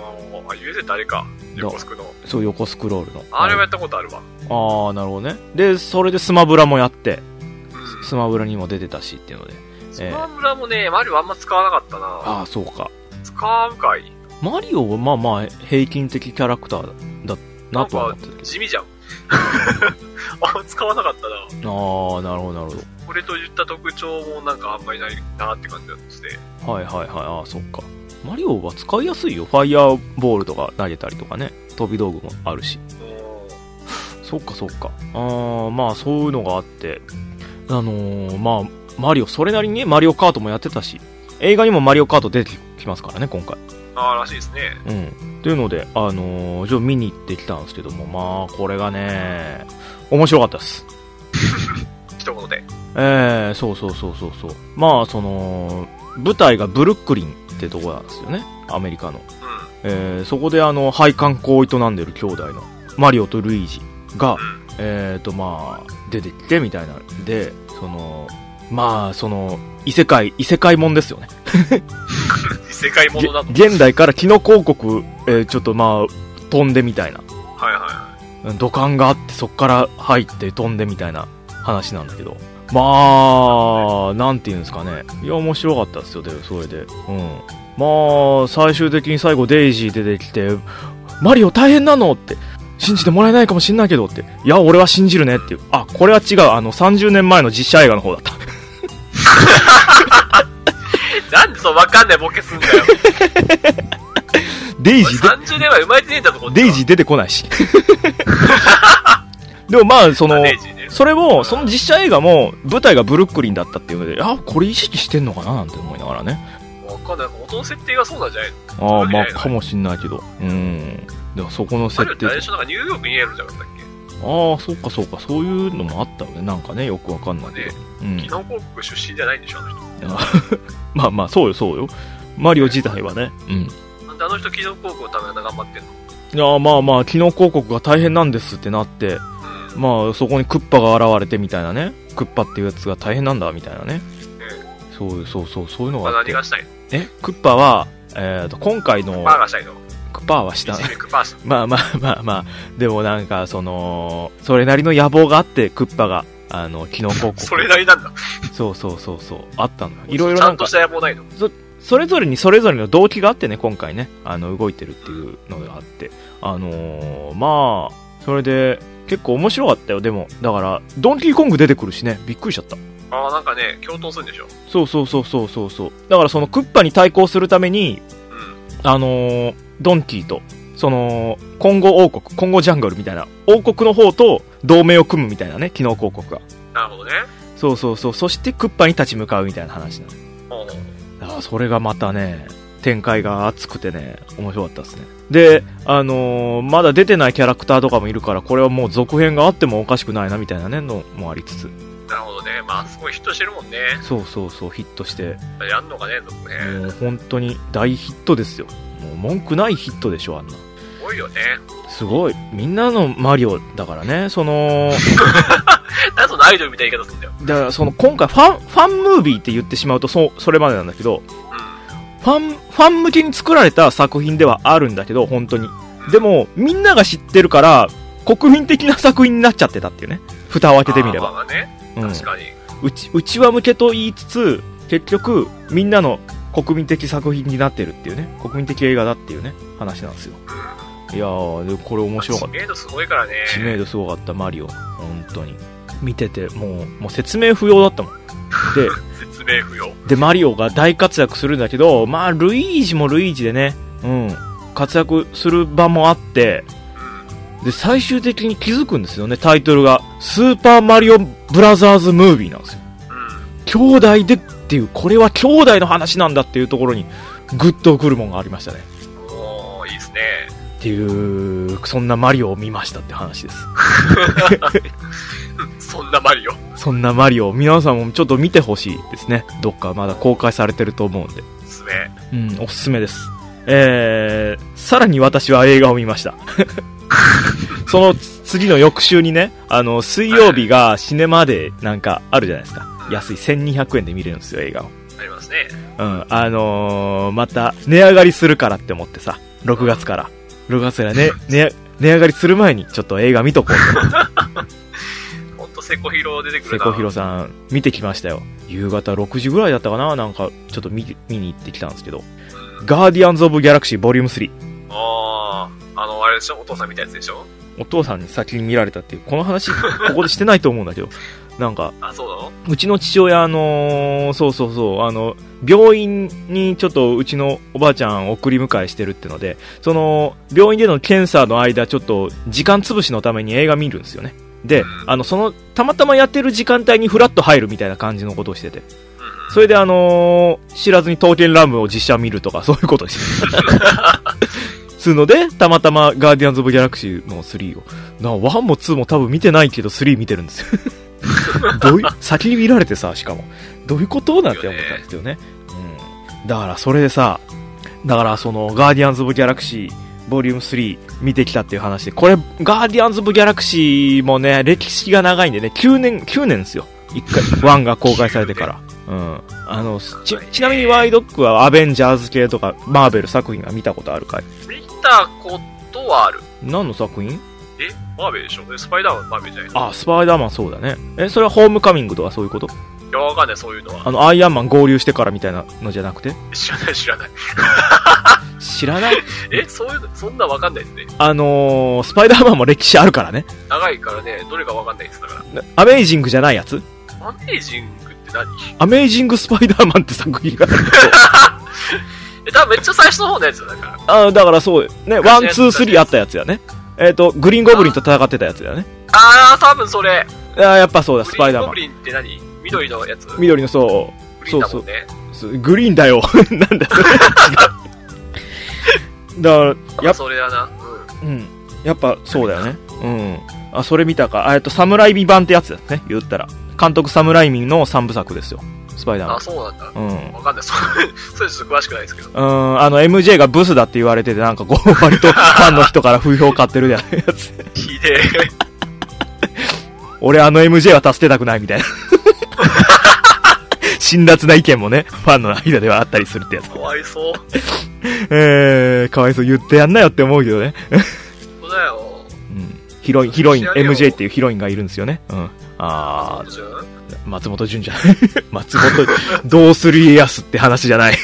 USA ってあれか。横スクの。 そう、横スクロールの。 あれはやったことあるわ。 ああ、なるほどね。で、それでスマブラもやって、スマブラにも出てたしっていうので。 スマブラもね、マリオあんま使わなかったな。 ああ、そうか。 使うかい。 マリオはまあまあ平均的キャラクターだなとは思ってるけど。 地味じゃん。あんま使わなかったな。 ああ、なるほど。 これといった特徴もなんかあんまりないなって感じなんですね。 はい。ああ、そっか。マリオは使いやすいよ。ファイヤーボールとか投げたりとかね。飛び道具もあるし。そっか。まあそういうのがあって。まあ、マリオ、それなりにね、マリオカートもやってたし、映画にもマリオカート出てきますからね、今回。 らしいですね。 というので、じゃあ見に行ってきたんですけども、まあ、これがね、面白かったです。 一言で。 そう。まあ、舞台がブルックリンってとこなんですよね、アメリカの。そこで配管工を営んでる兄弟の、マリオとルイージが、まあ、出てきてみたいなんで、まあ、異世界もんですよね。 異世界ものだと。 現代からキノコ王国、ちょっとまあ、飛んでみたいな。土管があって、そっから入って飛んでみたいな話なんだけど。まあ、なんていうんですかね。いや、面白かったですよ、それで。まあ、最終的に最後デイジー出てきて、マリオ大変なのって。信じてもらえないかもしんないけどって。いや、俺は信じるねっていう。あ、これは違う。30年前の実写映画の方だった。 なんでそうわかんないボケすんだよ。 デイジー 30年前生まれてねえんだぞ、こっちは。 デイジー出てこないし。でもまあ、それも、その実写映画も、舞台がブルックリンだったっていうので、これ意識してんのかななんて思いながらね。 わかんない。元の設定がそうなんじゃないの？まあ、かもしんないけど。でもそこの設定。 あれでしょ、なんかニューヨークにいるんじゃなかったっけ？ そっか。そういうのもあったよね。なんかね、よくわかんないけど。 キノコ王国出身じゃないんでしょ、あの人。まあ、そうよ。マリオ自体はね。 なんであの人キノコ王国のために頑張ってんの？ いや、まあ、キノコ王国が大変なんですってなって、まあ、そこにクッパが現れてみたいなね。クッパっていうやつが大変なんだ、みたいなね。そういうのがあって。 何がしたいの？ クッパは、今回の、 クッパがしたいの？ クッパはしたクッパしたまあ、でもなんか、それなりの野望があって、クッパが、キノコ王国。 それなりなんだ。 そう。あったのよ。いろいろなんか。 ちゃんとした野望ないの？ それぞれにそれぞれの動機があってね、今回ね、動いてるっていうのがあって。まあ、それで、結構面白かったよ、でも。だから、ドンキーコング出てくるしね、びっくりしちゃった。 なんかね、共闘するんでしょ？ そう。だからそのクッパに対抗するために、ドンキーと、コンゴ王国、コンゴジャングルみたいな、王国の方と同盟を組むみたいなね、キノコ王国が。 なるほどね。 そう。そしてクッパに立ち向かうみたいな話なの。だからそれがまたね、展開が熱くてね、面白かったですね。で、まだ出てないキャラクターとかもいるから、これはもう続編があってもおかしくないなみたいなね、のもありつつ。 なるほどね。まあ、すごいヒットしてるもんね。 そう、ヒットして。 やんのかね、続編。 もう本当に大ヒットですよ。もう文句ないヒットでしょ、あんな。 すごいよね。 すごい。みんなのマリオだからね、 なんでそのアイドルみたいな言い方するんだよ。 だから今回ファンムービーって言ってしまうとそれまでなんだけど、ファン向けに作られた作品ではあるんだけど、本当に。でも、みんなが知ってるから、国民的な作品になっちゃってたっていうね。蓋を開けてみれば。 まあね。確かに。 うちわ向けと言いつつ、結局、みんなの国民的作品になってるっていうね。国民的映画だっていうね、話なんですよ。いやー、でこれ面白かった。 知名度すごいからね。 知名度すごかった、マリオ。本当に。見てて、もう説明不要だったもん。で、 説明不要。 で、マリオが大活躍するんだけど、まあ、ルイージもルイージでね、活躍する場もあって、で、最終的に気づくんですよね、タイトルが。スーパーマリオブラザーズムービーなんですよ。兄弟でっていう、これは兄弟の話なんだっていうところにグッとくるもんがありましたね。 おー、いいですね。 っていう、そんなマリオを見ましたって話です。 そんなマリオ。 そんなマリオ、皆さんもちょっと見てほしいですね。どっかまだ公開されてると思うんで。 おすすめ。 うん、おすすめです。さらに私は映画を見ました。その次の翌週にね、水曜日がシネマでなんかあるじゃないですか。安い1200円で見れるんですよ、映画を。 ありますね。 うん、また値上がりするからって思ってさ、6月からね、値上がりする前にちょっと映画見とこうと。 ほんとセコヒロ出てくるな。 セコヒロさん見てきましたよ。夕方6時ぐらいだったかな、なんかちょっと見に行ってきたんですけど、ガーディアンズ・オブ・ギャラクシーボリューム3。 あれでしょ、お父さん見たやつでしょ。 お父さんに先に見られたっていう、この話ここでしてないと思うんだけど、なんかそうなの？ うちの父親病院にちょっとうちのおばあちゃん送り迎えしてるってので、その病院での検査の間ちょっと時間潰しのために映画見るんですよね。で、そのたまたまやってる時間帯にフラッと入るみたいな感じのことをしてて、それで知らずに刀剣乱舞を実写見るとかそういうことですするので、たまたまガーディアンズ・オブ・ギャラクシーの3を1も2も多分見てないけど3見てるんですよ。先に見られてさ、しかもどういうことなんて思ったんですよね。うん、だからそれでさ、そのガーディアンズ・オブ・ギャラクシーボリューム3見てきたっていう話で、これガーディアンズ・オブ・ギャラクシーもね、歴史が長いんでね、9年ですよ、1回1が公開されてから。うん、ちなみにワイドックはアベンジャーズ系とかマーベル作品は見たことあるかい？ 見たことはある。 何の作品？ マーベルでしょ？スパイダーマンマーベルじゃない？ スパイダーマンそうだね。それはホームカミングとかそういうこと？ いや、わかんない、そういうのは。 アイアンマン合流してからみたいなのじゃなくて？ 知らない。 知らないそんなわかんないですね。 スパイダーマンも歴史あるからね。 長いからね、どれかわかんないです、だから。 アメイジングじゃないやつ？ アメイジングって何？ アメイジングスパイダーマンって作品がある多分めっちゃ最初の方のやつだから。 だからそうね、1、2、3あったやつやね。グリーンゴブリンと戦ってたやつだよね。 多分それ。 やっぱそうだ、スパイダーマン。 グリーンゴブリンって何？緑のやつ？ 緑のそう。 グリーンだもんね。 そうグリーンだよ。なんだそれ。だからそれだな。 うん。やっぱそうだよね。うん。それ見たか。サムライミ版ってやつだね。言ったら。監督サムライミの3部作ですよ。スパイダーマン。 そうなんだ。 うん。 わかんない。それちょっと詳しくないですけど。 MJ がブスだって言われてて、なんかこう、割とファンの人から不評買ってるやつ。 ひでえ。 俺MJ は助けたくないみたいな。辛辣な意見もね、ファンの間ではあったりするってやつ。 かわいそう。 かわいそう言ってやんなよって思うけどね。 そうだよ。 うん。ヒロイン、MJ っていうヒロインがいるんですよね。うん。松本潤じゃない。松本、どうする家康って話じゃない。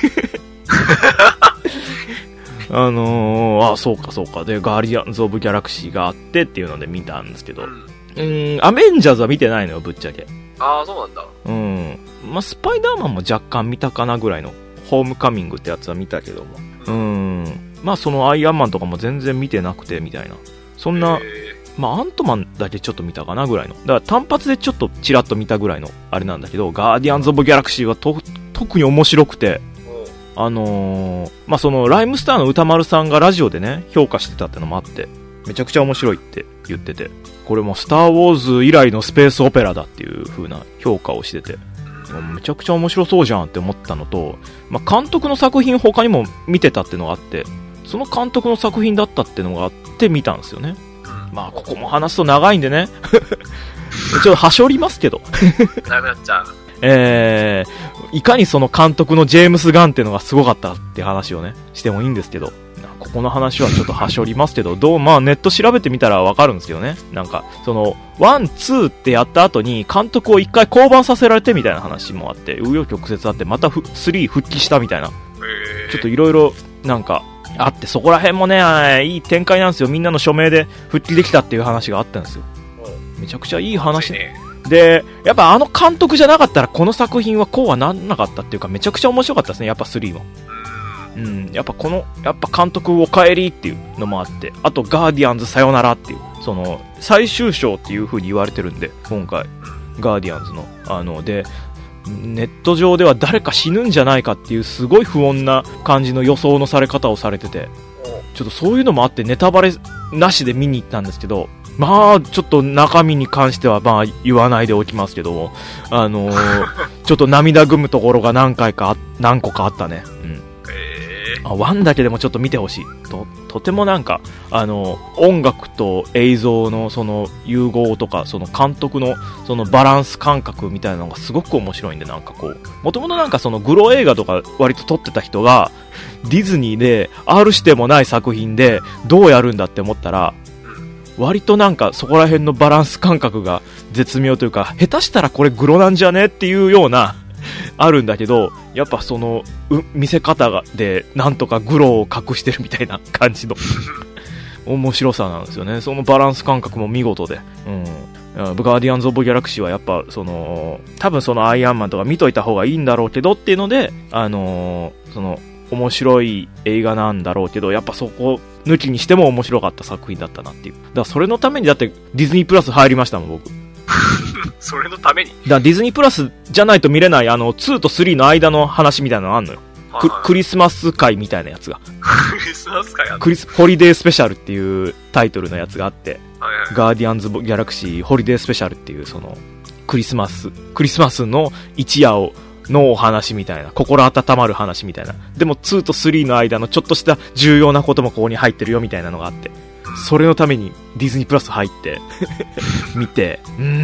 そうか。で、ガーディアンズ・オブ・ギャラクシーがあってっていうので見たんですけど、アベンジャーズは見てないのよ、ぶっちゃけ。 そうなんだ。 スパイダーマンも若干見たかなぐらいの、ホームカミングってやつは見たけども。そのアイアンマンとかも全然見てなくて、みたいな。そんな、アントマンだけちょっと見たかなぐらいの。だから単発でちょっとチラッと見たぐらいのあれなんだけど、ガーディアンズ・オブ・ギャラクシーは特に面白くて、そのライムスターの歌丸さんがラジオでね、評価してたってのもあって、めちゃくちゃ面白いって言ってて、これもスター・ウォーズ以来のスペースオペラだっていう風な評価をしてて、めちゃくちゃ面白そうじゃんって思ったのと、監督の作品他にも見てたってのがあって、その監督の作品だったってのがあって見たんですよね。ここも話すと長いんでね。ちょっとはしょりますけど。 長くなっちゃう。いかにその監督のジェームス・ガンっていうのがすごかったって話をね、してもいいんですけど、ここの話はちょっとはしょりますけど、ネット調べてみたらわかるんですけどね。なんか、1、2ってやった後に監督を一回降板させられてみたいな話もあって、紆余曲折あって、また3復帰したみたいな。ちょっといろいろ、なんか、あって、そこら辺もね、いい展開なんですよ。みんなの署名で復帰できたっていう話があったんですよ。めちゃくちゃいい話ね。で、やっぱ監督じゃなかったらこの作品はこうはなんなかったっていうか、めちゃくちゃ面白かったですね、やっぱ3も。やっぱ監督お帰りっていうのもあって、あとガーディアンズさよならっていう、その、最終章っていう風に言われてるんで、今回、ガーディアンズの。で、 ネット上では誰か死ぬんじゃないかっていうすごい不穏な感じの予想のされ方をされてて、ちょっとそういうのもあってネタバレなしで見に行ったんですけど、まあちょっと中身に関してはまあ言わないでおきますけども、ちょっと涙ぐむところが何個かあったね。1だけでもちょっと見てほしい。とてもなんか音楽と映像のその融合とか、その監督のそのバランス感覚みたいなのがすごく面白いんで、なんかこう、もともとなんかそのグロ映画とか割と撮ってた人がディズニーで R してもない作品でどうやるんだって思ったら、割となんかそこら辺のバランス感覚が絶妙というか、下手したらこれグロなんじゃねっていうようなあるんだけど、やっぱその見せ方でなんとかグロを隠してるみたいな感じの面白さなんですよね。そのバランス感覚も見事で、ガーディアンズ・オブ・ギャラクシーはやっぱその多分そのアイアンマンとか見といた方がいいんだろうけどっていうので、その面白い映画なんだろうけど、やっぱそこ抜きにしても面白かった作品だったなっていう。だからそれのためにだってディズニープラス入りましたもん、僕。 それのために？ だからディズニープラスじゃないと見れない2と3の間の話みたいなのあんのよ。クリスマス会みたいなやつが。 クリスマス会あんの？ ホリデースペシャルっていうタイトルのやつがあって、 はいはい、 ガーディアンズ・ギャラクシーホリデースペシャルっていうそのクリスマスの一夜のお話みたいな、心温まる話みたいな。でも2と3の間のちょっとした重要なこともここに入ってるよみたいなのがあって、それのためにディズニープラス入って見て、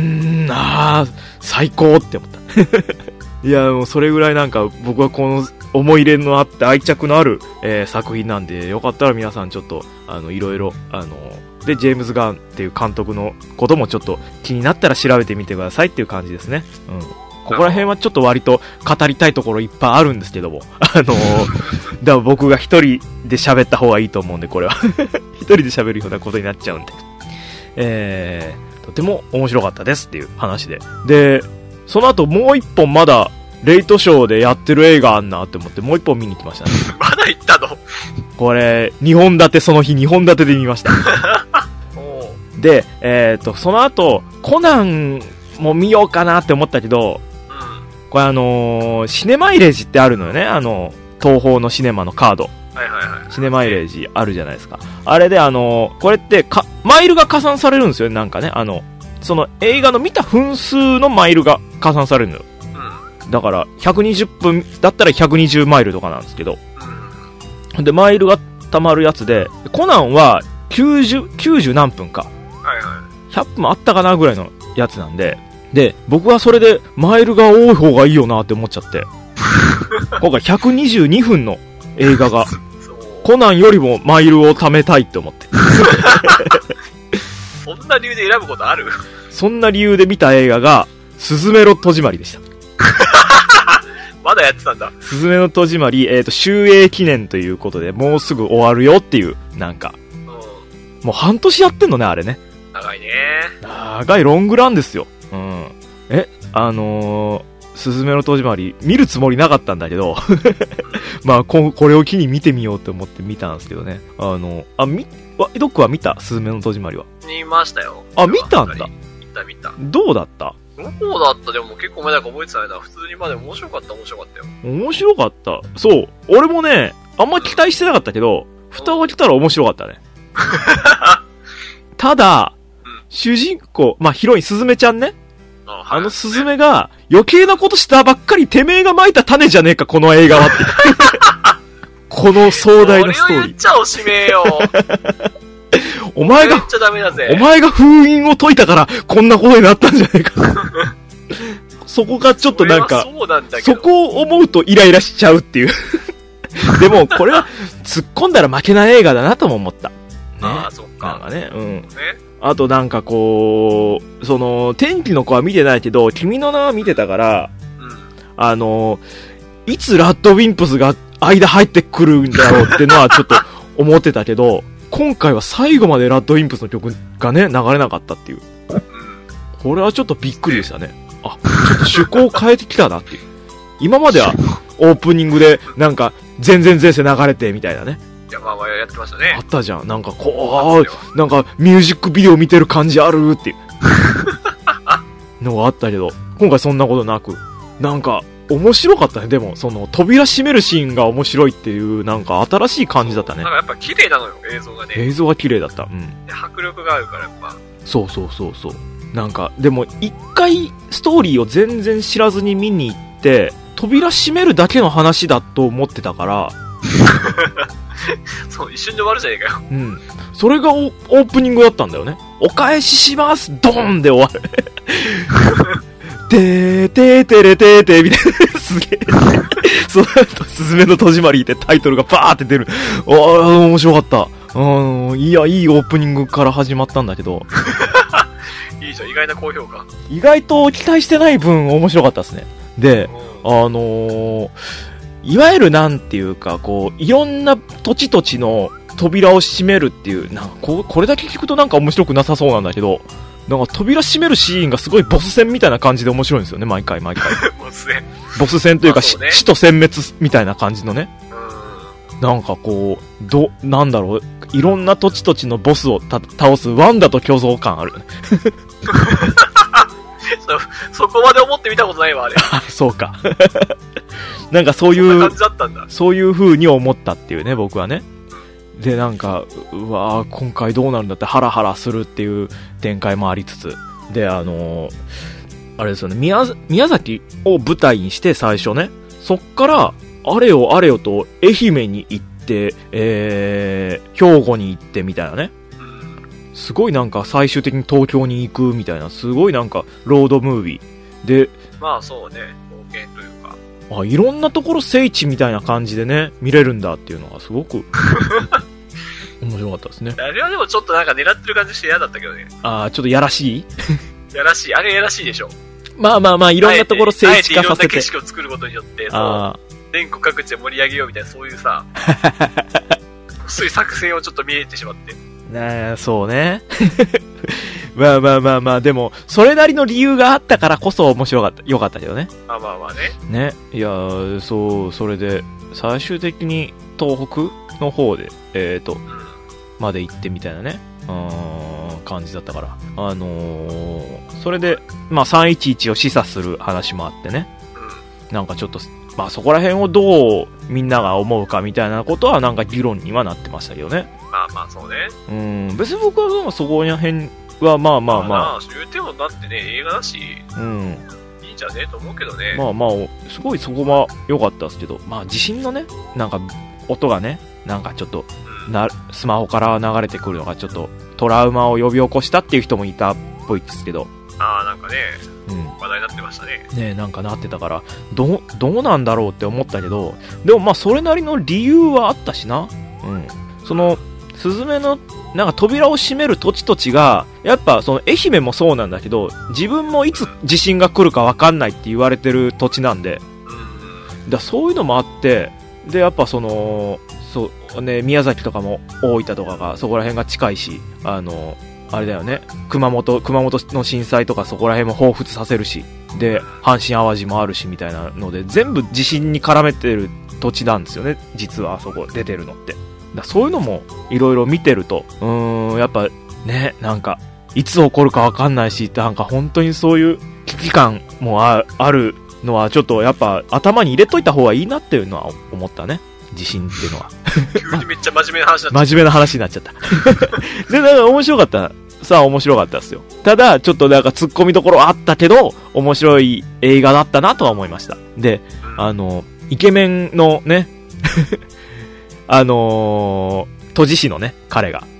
最高って思ったいやもうそれぐらいなんか僕はこの思い入れのあって愛着のある、作品なんで、よかったら皆さんちょっといろいろでジェームズ・ガンっていう監督のこともちょっと気になったら調べてみてくださいっていう感じですね。ここら辺はちょっと割と語りたいところいっぱいあるんですけども、だから僕が一人で喋った方がいいと思うんで、これは一人で喋るようなことになっちゃうんで、とても面白かったですっていう話で、その後もう一本まだレイトショーでやってる映画あんなって思ってもう一本見に来ましたね。 まだ行ったの？ これ2本立て、その日2本立てで見ましたで、その後コナンも見ようかなって思ったけど、これシネマイレージってあるのよね。東宝のシネマのカード。シネマイレージあるじゃないですか。あれでこれってマイルが加算されるんですよね。なんかね、その映画の見た分数のマイルが加算されるのよ。だから120分だったら120マイルとかなんですけど。で、マイルが溜まるやつで、コナンは90何分か。100分あったかなぐらいのやつなんで、僕はそれでマイルが多い方がいいよなって思っちゃって今回122分の映画がコナンよりもマイルを貯めたいって思ってそんな理由で選ぶことある？ そんな理由で見た映画がスズメの戸締まりでしたまだやってたんだ。 スズメの戸締まり、終映記念ということでもうすぐ終わるよっていう、なんかもう半年やってんのね、あれね。 長いね。 長いロングランですよ。スズメの戸締まり見るつもりなかったんだけどまあこれを機に見てみようと思って見たんですけどね。ドックは見た？スズメの戸締まりは見ましたよ。 見たんだ。 見た。 どうだった？ でも結構前だから覚えてたな。普通にまで面白かったよ。 面白かった。そう。俺もね、あんま期待してなかったけど、蓋を開けたら面白かったね。ただ、主人公、ヒロインスズメちゃんね。スズメが余計なことしたばっかり、てめえが撒いた種じゃねえか、この映画はって。この壮大なストーリー。 俺を言っちゃおしめよ。 お前が封印を解いたから、こんなことになったんじゃねえか。そこがちょっとなんか、そこを思うとイライラしちゃうっていう。でも、これは突っ込んだら負けない映画だなとも思った。ね。 そっか。 なんかね、あとなんかこう、その、天気の子は見てないけど、君の名は見てたから、いつラッドウィンプスが間入ってくるんだろうってのはちょっと思ってたけど、今回は最後までラッドウィンプスの曲がね、流れなかったっていう。これはちょっとびっくりでしたね。ちょっと趣向を変えてきたなっていう。今まではオープニングでなんか全然前世流れてみたいなね。 いや、やってましたね。 あったじゃん。なんかなんかミュージックビデオ見てる感じあるっていうのがあったけど、今回そんなことなく、 なんか、面白かったね。でも、その、扉閉めるシーンが面白いっていう、なんか新しい感じだったね。 なんかやっぱ綺麗なのよ、映像がね。 映像が綺麗だった。うん。 で、迫力があるからやっぱ。 そう。なんか、でも、一回、ストーリーを全然知らずに見に行って、扉閉めるだけの話だと思ってたから、 そう、一瞬で終わるじゃねえかよ。 うん。それがオープニングだったんだよね。お返ししますドーンで終わる。てーてーてれてーてーみたいな。すげえ。その後、すずめの戸締まりってタイトルがバーって出る。面白かった。いや、いいオープニングから始まったんだけど。 いいじゃん、意外な高評価。 意外と期待してない分面白かったですね。で、いわゆるなんていうか、こう、いろんな土地土地の扉を閉めるっていう、なんかこれだけ聞くとなんか面白くなさそうなんだけど、なんか扉閉めるシーンがすごいボス戦みたいな感じで面白いんですよね、毎回。ボス戦というか、死と殲滅みたいな感じのね。なんかこう、なんだろう、いろんな土地土地のボスを倒すワンダと巨像感ある。 そこまで思ってみたことないわ、あれ。 そうか。なんかそういう風に思ったっていうね、僕はね。で、なんか、今回どうなるんだってハラハラするっていう展開もありつつ。で、あれですよね、宮崎を舞台にして最初ね、そっから、あれよと愛媛に行って、兵庫に行ってみたいなね。すごいなんか最終的に東京に行くみたいな、すごいなんかロードムービー。で、 まあそうね、冒険というか。 いろんなところ聖地みたいな感じでね、見れるんだっていうのがすごく面白かったですね。 あれはでもちょっとなんか狙ってる感じして嫌だったけどね。 ちょっとやらしいやらしい。あれやらしいでしょ。 まあ、いろんなところ聖地化させて。 いろんな景色を作ることによって、全国各地で盛り上げようみたいな、そういうさ、そういう作戦をちょっと見えてしまって。 そうね。まあ、でも、それなりの理由があったからこそよかったけどね。 まあね。 ね。いやそれで、最終的に東北の方で、まで行ってみたいなね、感じだったから。それで、まあ、311を示唆する話もあってね。なんかちょっと、まあそこら辺をどうみんなが思うかみたいなことはなんか議論にはなってましたけどね。 まあそうね。 別に僕はそこら辺はまあ。 言うてもだってね、映画だし、いいんじゃねえと思うけどね。 すごいそこは良かったですけど、地震のね、なんか音がね、なんかちょっと、スマホから流れてくるのがちょっとトラウマを呼び起こしたっていう人もいたっぽいですけど。 なんかね、話題になってましたね。 ね、なんかなってたから、どうなんだろうって思ったけど、でもそれなりの理由はあったしな。その、スズメの、なんか扉を閉める土地土地が、やっぱその愛媛もそうなんだけど、自分もいつ地震が来るか分かんないって言われてる土地なんで、そういうのもあって、で、やっぱそうね、宮崎とかも大分とかが、そこら辺が近いし、あれだよね、熊本の震災とかそこら辺も彷彿させるし、で、阪神淡路もあるしみたいなので、全部地震に絡めてる土地なんですよね、実はあそこ出てるのって。そういうのもいろいろ見てると、やっぱね、なんか、いつ起こるかわかんないし、なんか本当にそういう危機感もあるのはちょっとやっぱ頭に入れといた方がいいなっていうのは思ったね。地震っていうのは。 急にめっちゃ真面目な話になっちゃった。 真面目な話になっちゃった。で、なんか面白かったですよ。ただ、ちょっとなんか突っ込みどころあったけど、面白い映画だったなとは思いました。で、イケメンのね、都知事のね、彼が。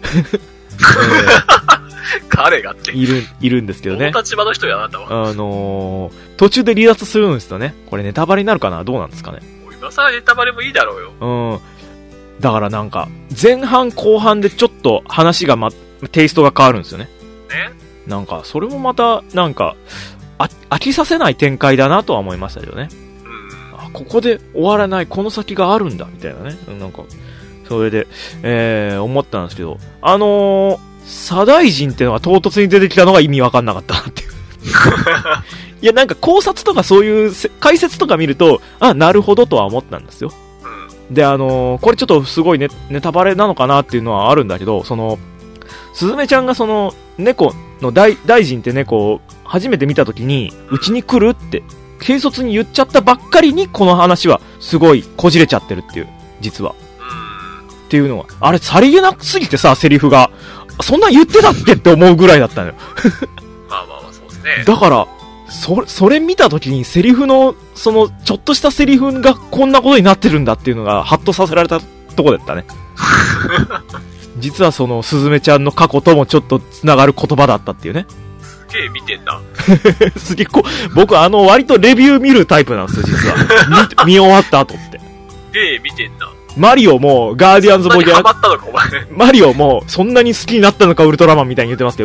彼がっているんですけどね。 この立場の人やな、あなたは。 途中で離脱するんですよね。これネタバレになるかな？どうなんですかね。 今更ネタバレもいいだろうよ。 だからなんか、前半後半でちょっと話がテイストが変わるんですよね。なんか、それもまた、なんか、飽きさせない展開だなとは思いましたけどね。ここで終わらない、この先があるんだ、みたいなね。なんか、それで、思ったんですけど、左大臣ってのが唐突に出てきたのが意味わかんなかったなっていう。いや、なんか考察とかそういう解説とか見ると、なるほどとは思ったんですよ。で、これちょっとすごいネタバレなのかなっていうのはあるんだけど、スズメちゃんが猫の大臣って猫を初めて見たときに、うちに来るって軽率に言っちゃったばっかりに、この話はすごいこじれちゃってるっていう、実は。っていうのは、あれ、さりげなすぎてさ、セリフが。そんな言ってたっけって思うぐらいだったのよ。 まあ、そうですね。 だから、それ見たときにセリフの、ちょっとしたセリフがこんなことになってるんだっていうのが、ハッとさせられたとこだったね。実はスズメちゃんの過去ともちょっと繋がる言葉だったっていうね。 すげえ見てんだ。 すげえ僕割とレビュー見るタイプなんですよ、実は。見終わった後って。 すげえ見てんだ。 マリオも、ガーディアンズ・ボギャラ、マリオも、そんなに好きになったのか、ウルトラマンみたいに言ってますけど。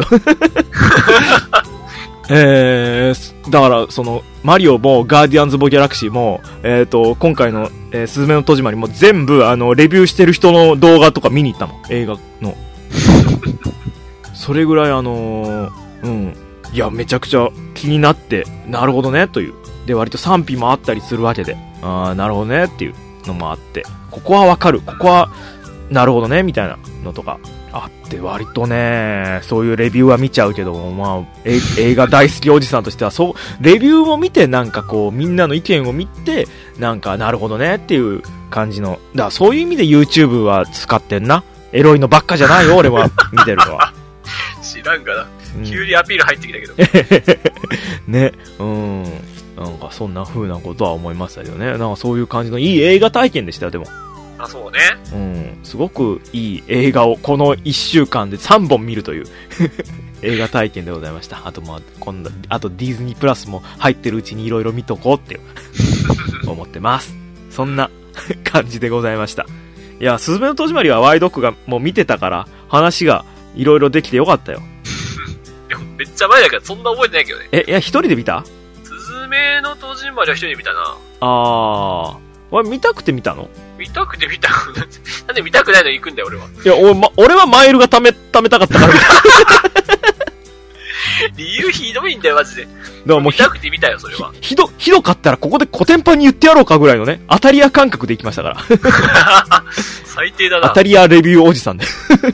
だから、マリオも、ガーディアンズ・ボギャラクシーも、今回の、すずめの戸締まりも全部、レビューしてる人の動画とか見に行ったもん、映画の。それぐらい、いや、めちゃくちゃ気になって、なるほどね、という。で、割と賛否もあったりするわけで、なるほどね、っていうのもあって、ここはわかる、ここは、なるほどね、みたいなのとか、あって割とね、そういうレビューは見ちゃうけども、まあ、映画大好きおじさんとしては、レビューを見てなんかこう、みんなの意見を見て、なんかなるほどねっていう感じの、だからそういう意味で YouTube は使ってんな。エロいのばっかじゃないよ、俺は見てるのは。 知らんがな。急にアピール入ってきたけど。 ね、なんかそんな風なことは思いましたけどね。なんかそういう感じのいい映画体験でしたよ、でも。 あ、そうね。 すごくいい映画をこの1週間で3本見るという映画体験でございました。あとあとディズニープラスも入ってるうちにいろいろ見とこうって思ってます。そんな感じでございました。いや、すずめの戸締まりはワイドックがもう見てたから話がいろいろできてよかったよ。 いや、めっちゃ前だからそんな覚えてないけどね。 いや、一人で見た？ すずめの戸締まりは一人で見たな。 見たくて見たの？ 見たくて見たなんで見たくないのに行くんだよ、俺は。 いや、俺はマイルが貯めたかったから見た。 理由ひどいんだよ、マジで。 だからもう見たくて見たよ、それは。 ひどかったらここでコテンパンに言ってやろうかぐらいのね、当たり屋感覚で行きましたから。 最低だな。 当たり屋レビューおじさんで。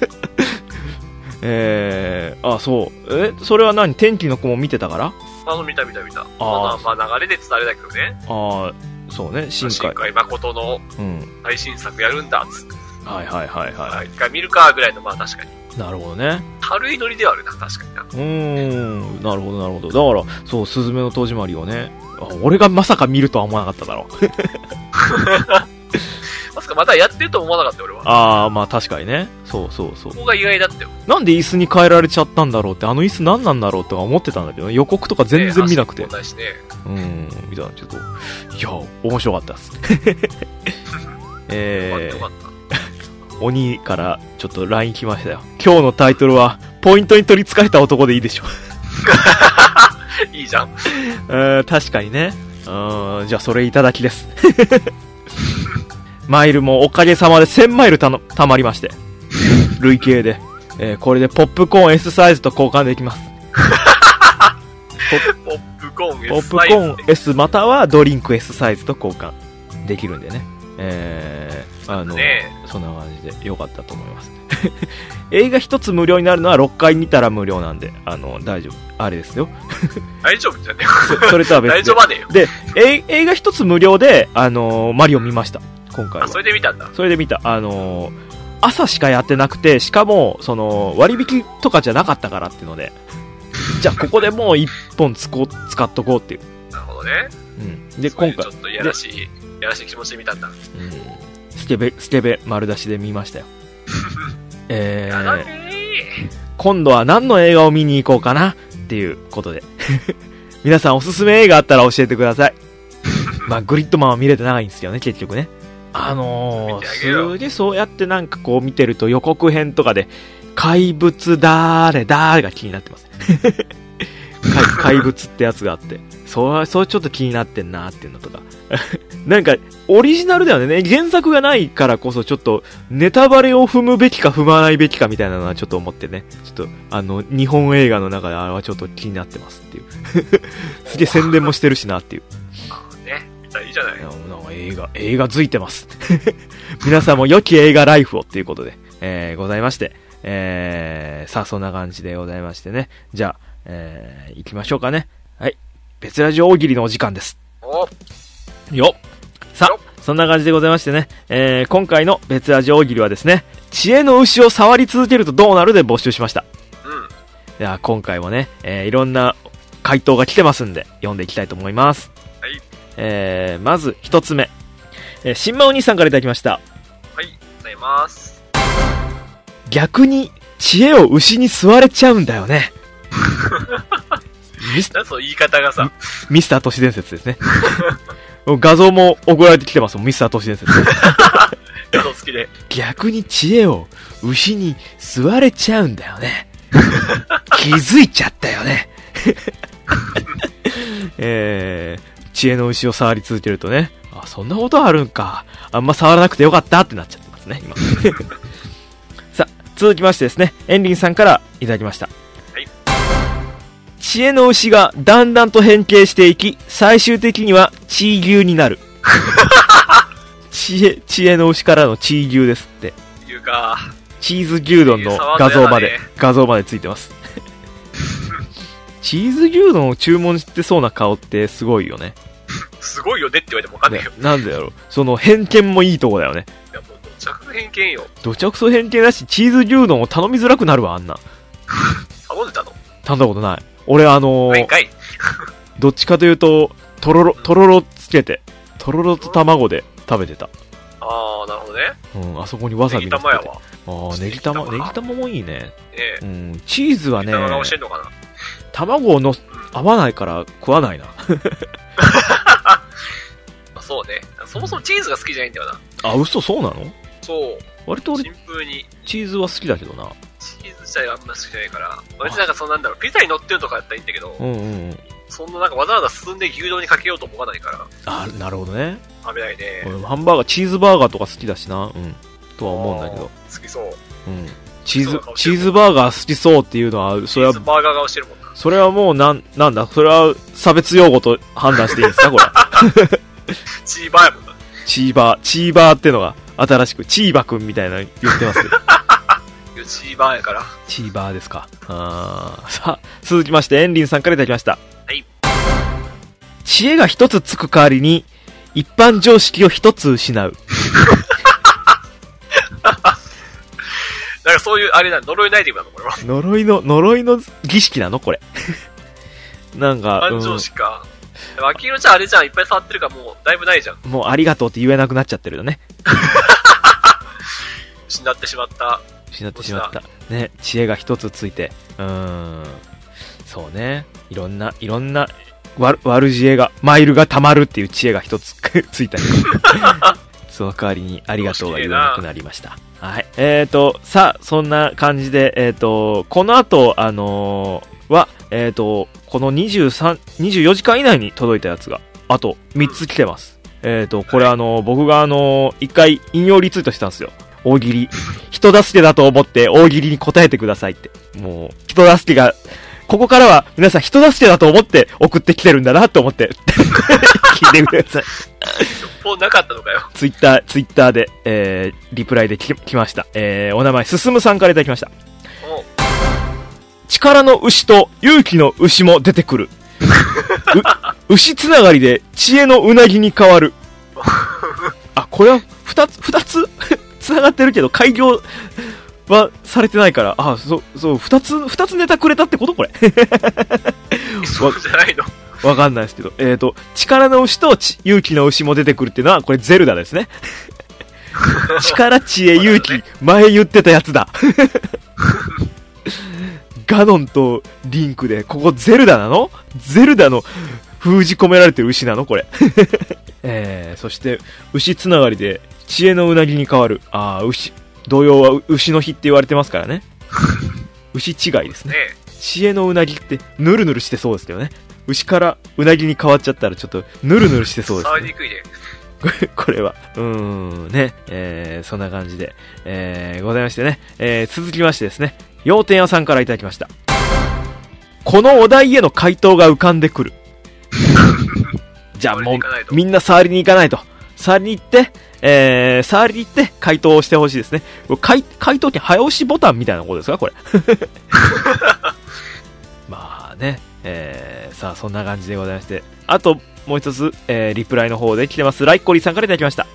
そう。それは何？天気の子も見てたから？ 見た。まあ流れで伝えだけどね。 そうね、新海誠の最新作やるんだっつって。 はい。 一回見るかぐらいの、まあ確かに。 なるほどね。 軽いノリではあるな、確かにな。 なるほど。だから、そう、すずめの戸締まりをね、俺がまさか見るとは思わなかっただろう。 まさかまだやってると思わなかったよ、俺は。 まあ確かにね。そう。 ここが意外だったよ。 なんで椅子に変えられちゃったんだろうって、あの椅子何なんだろうとか思ってたんだけど、予告とか全然見なくて。 みたいな、ちょっと、いや、面白かったっす。 よかった。 鬼からちょっと LINE 来ましたよ。今日のタイトルは、ポイントに取り憑かれた男でいいでしょ。 いいじゃん。 確かにね。じゃあそれいただきです。マイルもおかげさまで1000マイルたまりまして。累計で。これでポップコーン S サイズと交換できます。 ポップコーン S またはドリンク S サイズと交換できるんでね。そんな感じで良かったと思います。映画一つ無料になるのは6回見たら無料なんで、大丈夫。あれですよ。 大丈夫じゃねそれとは別で。 大丈夫ねよ。 で、映画一つ無料で、マリオ見ました。今回は。 それで見たんだ。 それで見た。朝しかやってなくて、しかも、割引とかじゃなかったからっていうので、じゃあここでもう一本使っとこうっていう。 なるほどね。 で、今回。 ちょっとやらしい気持ちで見たんだ。 スケベ丸出しで見ましたよ。 やだね今度は何の映画を見に行こうかなっていうことで。皆さんおすすめ映画あったら教えてください。まあ、グリッドマンは見れてないんですよね、結局ね。すげえそうやってなんかこう見てると予告編とかで、怪物誰が気になってます。怪物ってやつがあって。そうちょっと気になってんなっていうのとか。なんか、オリジナルだよね。原作がないからこそちょっと、ネタバレを踏むべきか踏まないべきかみたいなのはちょっと思ってね。ちょっと、日本映画の中であれはちょっと気になってますっていう。すげえ宣伝もしてるしなっていう。 ね。いいじゃない。 なんか映画づいてます。皆さんも良き映画ライフをっていうことで、ございまして。さあそんな感じでございましてね。じゃあ、行きましょうかね。はい。別ラジオ大喜利のお時間です。 よっ。さあ、そんな感じでございましてね、今回の別ラジオ大喜利はですね、知恵の牛を触り続けるとどうなるで募集しました。いや、今回もね、いろんな回答が来てますんで、読んでいきたいと思います。 はい。 まず一つ目、新馬お兄さんからいただきました。 はい、ありがとうございます。 逆に知恵を牛に吸われちゃうんだよね。 なんその言い方がさ、 ミスター都市伝説ですね。画像も送られてきてますもん、ミスター都市伝説。 画像好きで。 逆に知恵を牛に吸われちゃうんだよね。気づいちゃったよね。知恵の牛を触り続けるとね、あ、そんなことあるんか。あんま触らなくてよかったってなっちゃってますね、今。さあ、続きましてですね、エンリンさんからいただきました。 はい。 知恵の牛がだんだんと変形していき、最終的にはチー牛になる。知恵の牛からのチー牛ですって。 いうか、 チーズ牛丼の画像までついてます。チーズ牛丼を注文してそうな顔ってすごいよね。 すごいよねって言われてもわかんないよ。 なんでだろう。その偏見もいいとこだよね。 いや、もうどちゃくそ偏見よ。 どちゃくそ偏見だし、チーズ牛丼を頼みづらくなるわ、あんな。 頼んでたの？ 頼んだことない。俺ないかい。 どっちかというと、とろろつけて、とろろと卵で食べてた。 あー、なるほどね。 うん、あそこにわさびネギ玉やわ。 ネギ玉もいいね。 ねえ。 うん、チーズはね、 ネギ玉が教えんのかな。 卵の合わないから食わないな。 そうね。そもそもチーズが好きじゃないんだよな。 あ、嘘、そうなの？ そう。 割と俺、 シンプルに。 チーズは好きだけどな。 チーズ自体はあんま好きじゃないから。別になんかそうなんだろう、ピザに乗ってるとかやったらいいんだけど、そんななんかわざわざ進んで牛丼にかけようと思わないから。 あ、なるほどね。 食べないね。 ハンバーガー、チーズバーガーとか好きだしな。うん。とは思うんだけど。 好きそう。 うん。チーズバーガー好きそうっていうのは、それは、 チーズバーガー顔してるもんな。 それはもうなんだ、それは差別用語と判断していいんですか、これ。 チーバーやもんな。 チーバーってのが新しく、チーバくんみたいな言ってますけど。 チーバーやから。 チーバーですか。さあ、続きまして、エンリンさんからいただきました。 はい。 知恵が一つつく代わりに、一般常識を一つ失う。 なんかそういう、あれな、呪いナイティブなのこれは。 呪いの儀式なのこれ。なんか、 一般常識か。アキヒロちゃんあれじゃん、いっぱい触ってるからもう、だいぶないじゃん。 もうありがとうって言えなくなっちゃってるよね。 失ってしまった。 ね、知恵が一つついて。そうね。いろんな、悪知恵が、マイルが溜まるっていう知恵が一つついたり。その代わりにありがとうが言えなくなりました。はい。さあ、そんな感じで、この後、は、この24時間以内に届いたやつが、あと3つ来てます。これ僕が一回引用リツイートしたんですよ。大喜利。人助けだと思って大喜利に答えてくださいって。もう、人助けが、ここからは皆さん人助けだと思って送ってきてるんだなと思って、聞いてください。 もうなかったのかよ。 ツイッターで、リプライで来ました。お名前、すすむさんからいただきました。力の牛と勇気の牛も出てくる。牛つながりで知恵のうなぎに変わる。あ、これは二つつながってるけど開業はされてないから、あ、そう、二つネタくれたってことこれ。 そうじゃないの。 わかんないですけど、力の牛と勇気の牛も出てくるっていうのは、これゼルダですね。力、知恵、勇気、前言ってたやつだ。ガノンとリンクで、ここゼルダなの？ゼルダの封じ込められてる牛なのこれ。そして、牛つながりで、知恵のうなぎに変わる。童謡は牛の日って言われてますからね。牛違いですね。知恵のうなぎって、ぬるぬるしてそうですけどね。牛からうなぎに変わっちゃったら、ちょっと、ぬるぬるしてそうですね。 触りにくいね。 これは、ね、そんな感じで、ございましてね。続きましてですね、要点屋さんからいただきました。このお題への回答が浮かんでくる。じゃあもう、みんな触りに行かないと。触りに行って、回答をしてほしいですね。回答権早押しボタンみたいなことですかこれ。まあね、 さあそんな感じでございまして、あともう一つ、リプライの方で来てます。ライコリーさんからいただきました。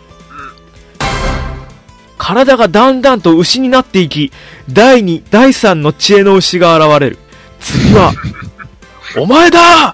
体がだんだんと牛になっていき、第2、第3の知恵の牛が現れる。次はお前だ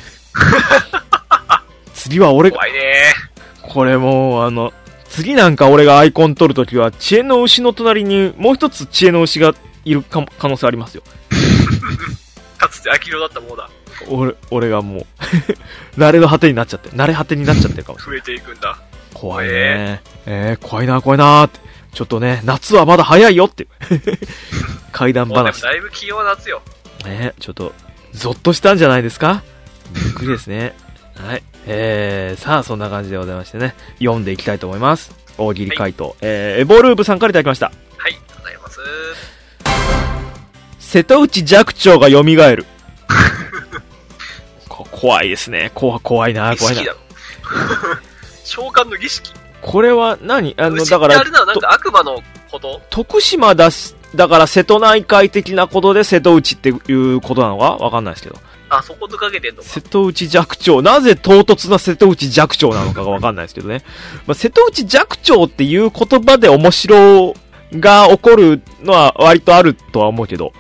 次は俺が。 怖いね。 これもう次なんか俺がアイコン取るときは、知恵の牛の隣にもう一つ知恵の牛がいる可能性ありますよ。 かつて秋色だったものだ。 俺がもう慣れの果てになっちゃって、慣れ果てになっちゃってるかもしれない。 増えていくんだ。 怖いね。怖いなーって。ちょっとね、夏はまだ早いよって。怪談話。 だいぶ気温は夏よ。 ちょっと、ゾッとしたんじゃないですか？びっくりですね。はい。さあ、そんな感じでございましてね、読んでいきたいと思います。大喜利回答。はい、エボルーブさんからいただきました。 はい、ありがとうございます。 瀬戸内寂聴が蘇る。怖いですね。怖いな。 儀式だろ。召喚の儀式。 これは何？だから。 あれなの、なんか悪魔のこと？ 徳島だから瀬戸内海的なことで瀬戸内っていうことなのかわかんないですけど。 あ、そこ抜かけてんのか。 瀬戸内寂聴。なぜ唐突な瀬戸内寂聴なのかがわかんないですけどね。まあ、瀬戸内寂聴っていう言葉で面白が起こるのは割とあるとは思うけど。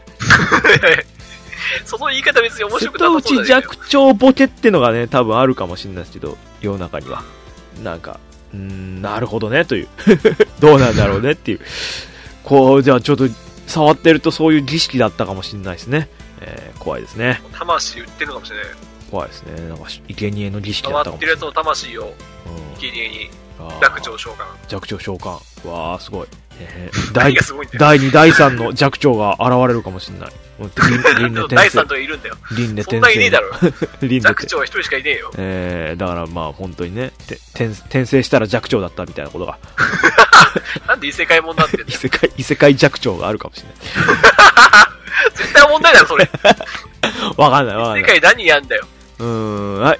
その言い方別に面白くなさそうだね。 瀬戸内寂聴ボケってのがね、多分あるかもしれないですけど、世の中には。なんか、なるほどね、という。どうなんだろうねっていう。じゃあちょっと触ってるとそういう儀式だったかもしれないですね。怖いですね。 魂売ってるのかもしれない。 怖いですね。なんか、生贄の儀式だったかもしれない。 触ってるやつの魂を、生贄に、寂聴召喚。 寂聴召喚。わー、すごい。 第2、 第3の寂聴が現れるかもしれない。 第3といるんだよ。そんないねえだろ。寂聴は一人しかいねえよ。 だからまあ本当にね、転生したら寂聴だったみたいなことが。 なんで異世界もんなってんだよ。 異世界寂聴があるかもしれない。 絶対問題だろ、それ。 わかんない。 異世界何やんだよ。 はい、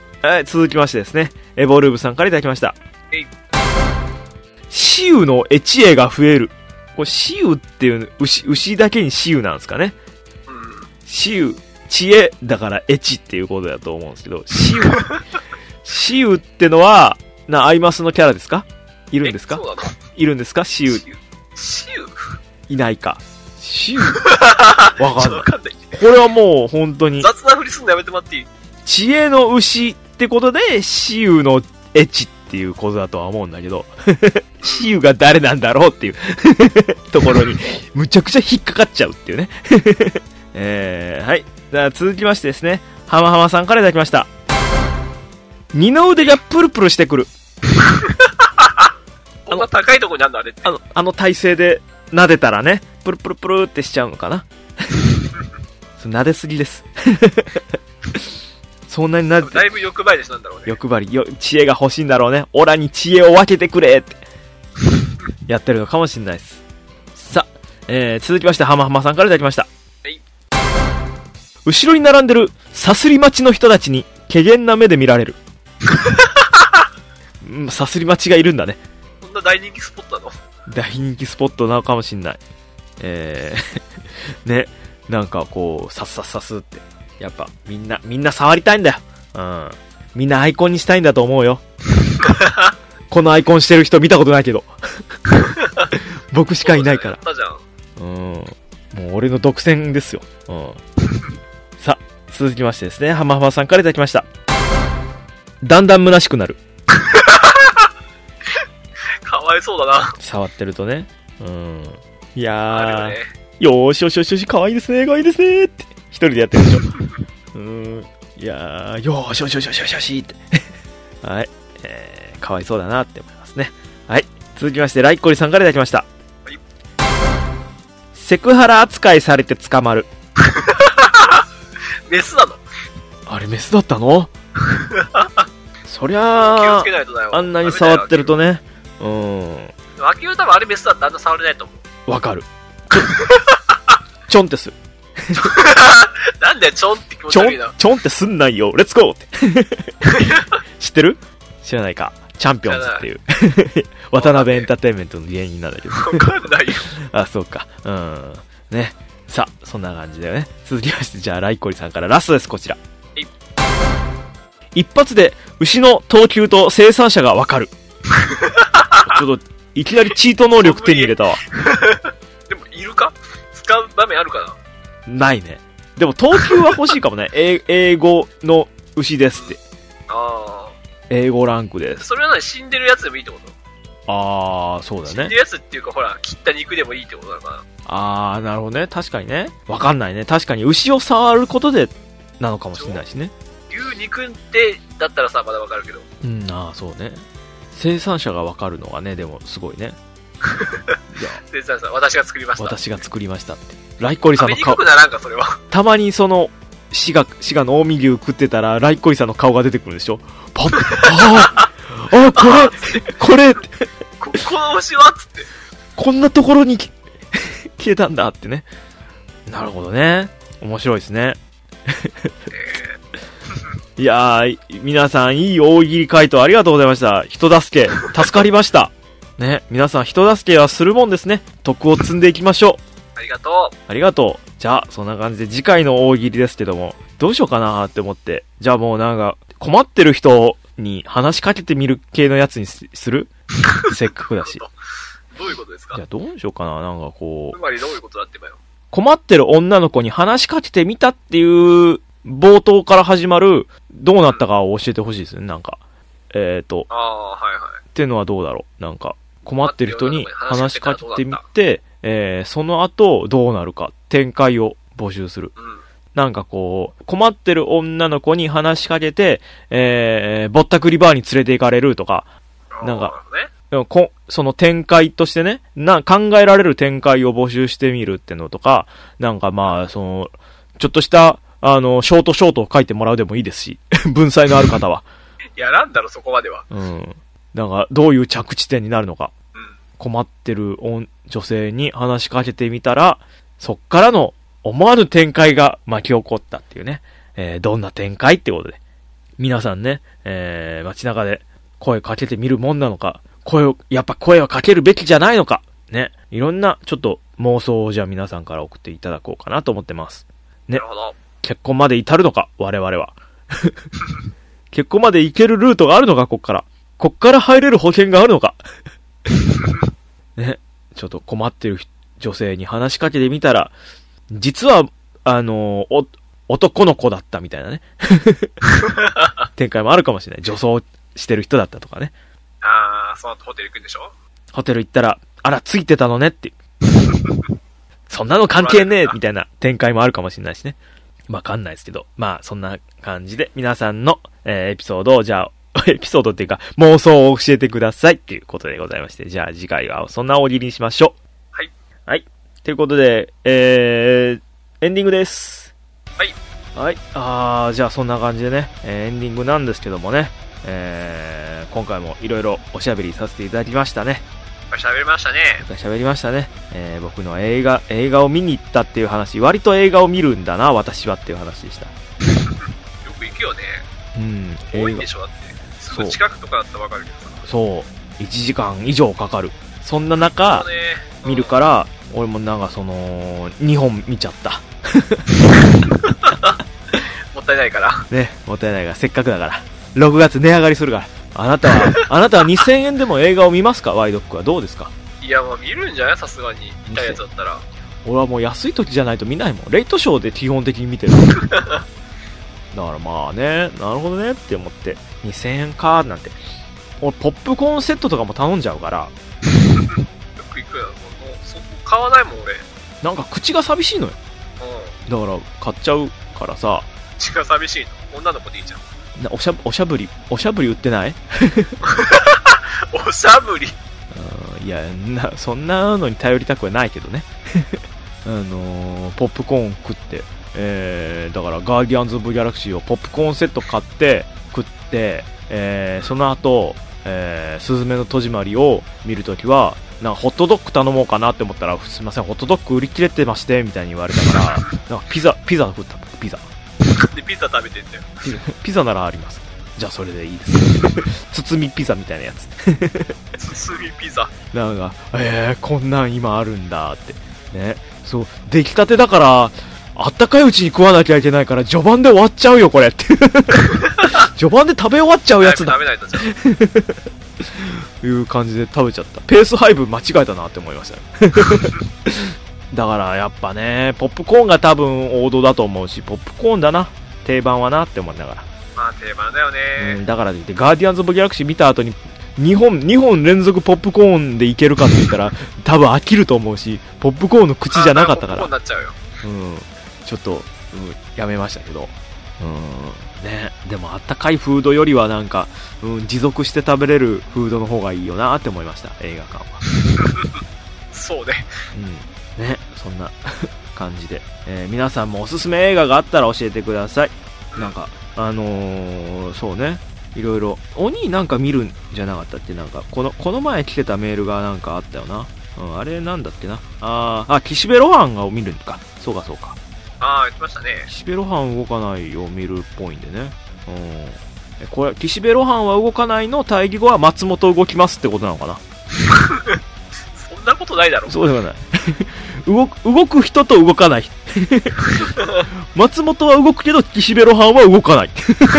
続きましてですね、エボルーブさんからいただきました。雌雄のエチエが増える。これ、雌雄っていう、牛だけに雌雄なんですかね。雌雄、知恵だからエチっていうことだと思うんですけど、雌雄ってのは、アイマスのキャラですか？いるんですか？ そうなの？ いるんですか？雌雄。いないか。雌雄わかんない。これはもう本当に。 雑なふりすんのやめてもらっていい？ 知恵の牛ってことで、雌雄のエチっていうことだとは思うんだけど、雌雄が誰なんだろうっていうところに、むちゃくちゃ引っかかっちゃうっていうね。はい。じゃあ続きましてですね、はまはまさんからいただきました。二の腕がプルプルしてくる。 こんな高いとこにあるのあれって。 あの体勢で撫でたらね、プルプルプルってしちゃうのかな。撫ですぎです。そんなに撫でて。 だいぶ欲張りでしたんだろうね。 欲張り。知恵が欲しいんだろうね。オラに知恵を分けてくれって。やってるのかもしれないです。さあ、続きまして、はまはまさんからいただきました。 はい。 後ろに並んでるさすり待ちの人たちに、怪訝な目で見られる。さすり待ちがいるんだね。 そんな大人気スポットなの？ 大人気スポットなのかもしんない。ね、なんかこう、さすって。やっぱ、みんな触りたいんだよ。みんなアイコンにしたいんだと思うよ。このアイコンしてる人見たことないけど。僕しかいないから。もう俺の独占ですよ。さあ、続きましてですね、はまはまさんからいただきました。だんだん虚しくなる。 かわいそうだな。 触ってるとね。いやー、 ね、 よーし、かわいいですねって。一人でやってるでしょ。いやー、よーしって。はい。かわいそうだなって思いますね。はい。続きまして、ライコリさんからいただきました。はい。セクハラ扱いされて捕まる。 メスなの？ あれメスだったの？そりゃあ、あんなに触ってるとね。 アキル多分あれメスだったらあんな触れないと思う。わかる。ちょんってする。 なんでちょんって気持ち悪いな。 ちょんってすんないよ。レッツゴーって。知ってる？知らないか。チャンピオンズっていう。渡辺エンターテインメントの芸人なんだけど。 わかんないよ。 あ、そうか。ね。 さあ、そんな感じだよね。続きまして、じゃあ、ライコリさんからラストです、こちら。一発で牛の等級と生産者がわかる。ちょっと、いきなりチート能力手に入れたわ。 でも、いるか？使う場面あるかな？ ないね。でも、等級は欲しいかもね。英語の牛ですって。 ああ。 英語ランクです。 それはね、死んでるやつでもいいってこと？ あー、そうだね。 死んでるやつっていうか、ほら、切った肉でもいいってことなのかな。 あー、なるほどね。確かにね。わかんないね。確かに牛を触ることで、なのかもしれないしね。 牛肉ってだったらさ、まだわかるけど。 うん、あー、そうね。生産者がわかるのはね、でもすごいね。 生産者、私が作りました。 私が作りましたって。ライコリさんの顔。 食べにくくならんか、それは。 たまにその、滋賀の近江牛食ってたら、ライコリさんの顔が出てくるでしょ。パッ、これこの牛はつって。 こんなところに消えたんだってね。なるほどね。面白いですね。いやー、皆さんいい大喜利回答ありがとうございました。人助け、助かりました。ね、皆さん人助けはするもんですね。徳を積んでいきましょう。 ありがとう。 ありがとう。じゃあ、そんな感じで次回の大喜利ですけども、どうしようかなーって思って。じゃあもうなんか、困ってる人に話しかけてみる系のやつにするせっかくだし。 どういうことですか？ じゃあどうしようかな、なんかこう。 つまりどういうことだってばよ。困ってる女の子に話しかけてみたっていう冒頭から始まる、どうなったかを教えてほしいですね、なんか。 ああ、はいはい。 っていうのはどうだろう。なんか、困ってる人に話しかけてみて、その後どうなるか、展開を募集する。なんかこう、困ってる女の子に話しかけて、ぼったくりバーに連れて行かれるとか、なんか、その展開としてね、考えられる展開を募集してみるってのとか、なんかまあ、ちょっとした、ショートを書いてもらうでもいいですし、文才のある方は。 やらんだろ、そこまでは。 うん。なんか、どういう着地点になるのか。困ってる女性に話しかけてみたら、そっからの思わぬ展開が巻き起こったっていうね。どんな展開ってことで。皆さんね、街中で声かけてみるもんなのか、やっぱ声をかけるべきじゃないのか。ね。いろんな、ちょっと妄想をじゃあ皆さんから送っていただこうかなと思ってます。ね。 なるほど。 結婚まで至るのか、我々は。結婚まで行けるルートがあるのか、こっから入れる保険があるのか。ね。ちょっと困ってる女性に話しかけてみたら、実は、男の子だったみたいなね。展開もあるかもしれない。女装してる人だったとかね。 ああ、その後ホテル行くんでしょ？ ホテル行ったら、あら、ついてたのねって。そんなの関係ねえみたいな展開もあるかもしれないしね。わかんないですけど。まあ、そんな感じで、皆さんの、エピソードを、じゃあ、エピソードっていうか、妄想を教えてくださいっていうことでございまして、じゃあ次回はそんな大喜利にしましょう。はい。 はい。ということで、エンディングです。 はい。 はい。じゃあそんな感じでね、エンディングなんですけどもね、今回もいろいろおしゃべりさせていただきましたね。 喋りましたね。 僕の映画を見に行ったっていう話、割と映画を見るんだな、私はっていう話でした。よく行くよね。 うん。 多いんでしょ、だって。すぐ近くとかだったらわかるけどさ。 そう。1時間以上かかる。そんな中、見るから、俺もなんか2本見ちゃった。 もったいないから。 ね、もったいないから、せっかくだから。6月値上がりするから。あなたは2000円でも映画を見ますか？ワイドックはどうですか？ いや、もう見るんじゃない？さすがに。見たいやつだったら。 俺はもう安い時じゃないと見ないもん。レイトショーで基本的に見てる。だからまあね、なるほどねって思って、2000円かーなんて。俺、ポップコーンセットとかも頼んじゃうから。よく行くよ。もう、そこ買わないもん、俺。 なんか口が寂しいのよ。だから、買っちゃうからさ。 口が寂しいの？女の子でいいじゃん。 おしゃぶり売ってない？ おしゃぶりいや、そんなのに頼りたくはないけどね。ポップコーン食って、だからガーディアンズ・オブ・ギャラクシーをポップコーンセット買って食って、その後、すずめの戸締まりを見るときはなんかホットドッグ頼もうかなって思ったら、すいませんホットドッグ売り切れてましてみたいに言われたからなんかピザ食ったの。 でピザ食べてんだよ。 ピザならあります。じゃあそれでいいです包みピザみたいなやつ。 包みピザなんかこんなん今あるんだってね、そう、出来たてだから、あったかいうちに食わなきゃいけないから、序盤で終わっちゃうよ、これって。序盤で食べ終わっちゃうやつだ。 食べないとじゃいう感じで食べちゃった。ペース配分間違えたなって思いましたね。だからやっぱね、ポップコーンが多分王道だと思うし、ポップコーンだな、定番はなって思いながら。 まあ定番だよね。 だからといって、ガーディアンズ・オブ・ギャラクシー見た後に、2本連続ポップコーンでいけるかって言ったら、多分飽きると思うし、ポップコーンの口じゃなかったから。 ポップコーンになっちゃうよ。 ちょっと、やめましたけど。ね、でもあったかいフードよりはなんか、持続して食べれるフードの方がいいよなって思いました、映画館は。 そうね。 ね、そんな感じで、皆さんもおすすめ映画があったら教えてください。なんかそうね、いろいろお兄なんか見るんじゃなかったって、なんかこの前来てたメールがなんかあったよな。あれなんだっけな、岸辺露伴を見るんか。そうか言ってましたね。 岸辺露伴動かないを見るっぽいんでね。これ岸辺露伴は動かないの対義語は松本動きますってことなのかな。 そんなことないだろ。 そうではない。動く人と動かない。松本は動くけど岸辺露伴は動かない。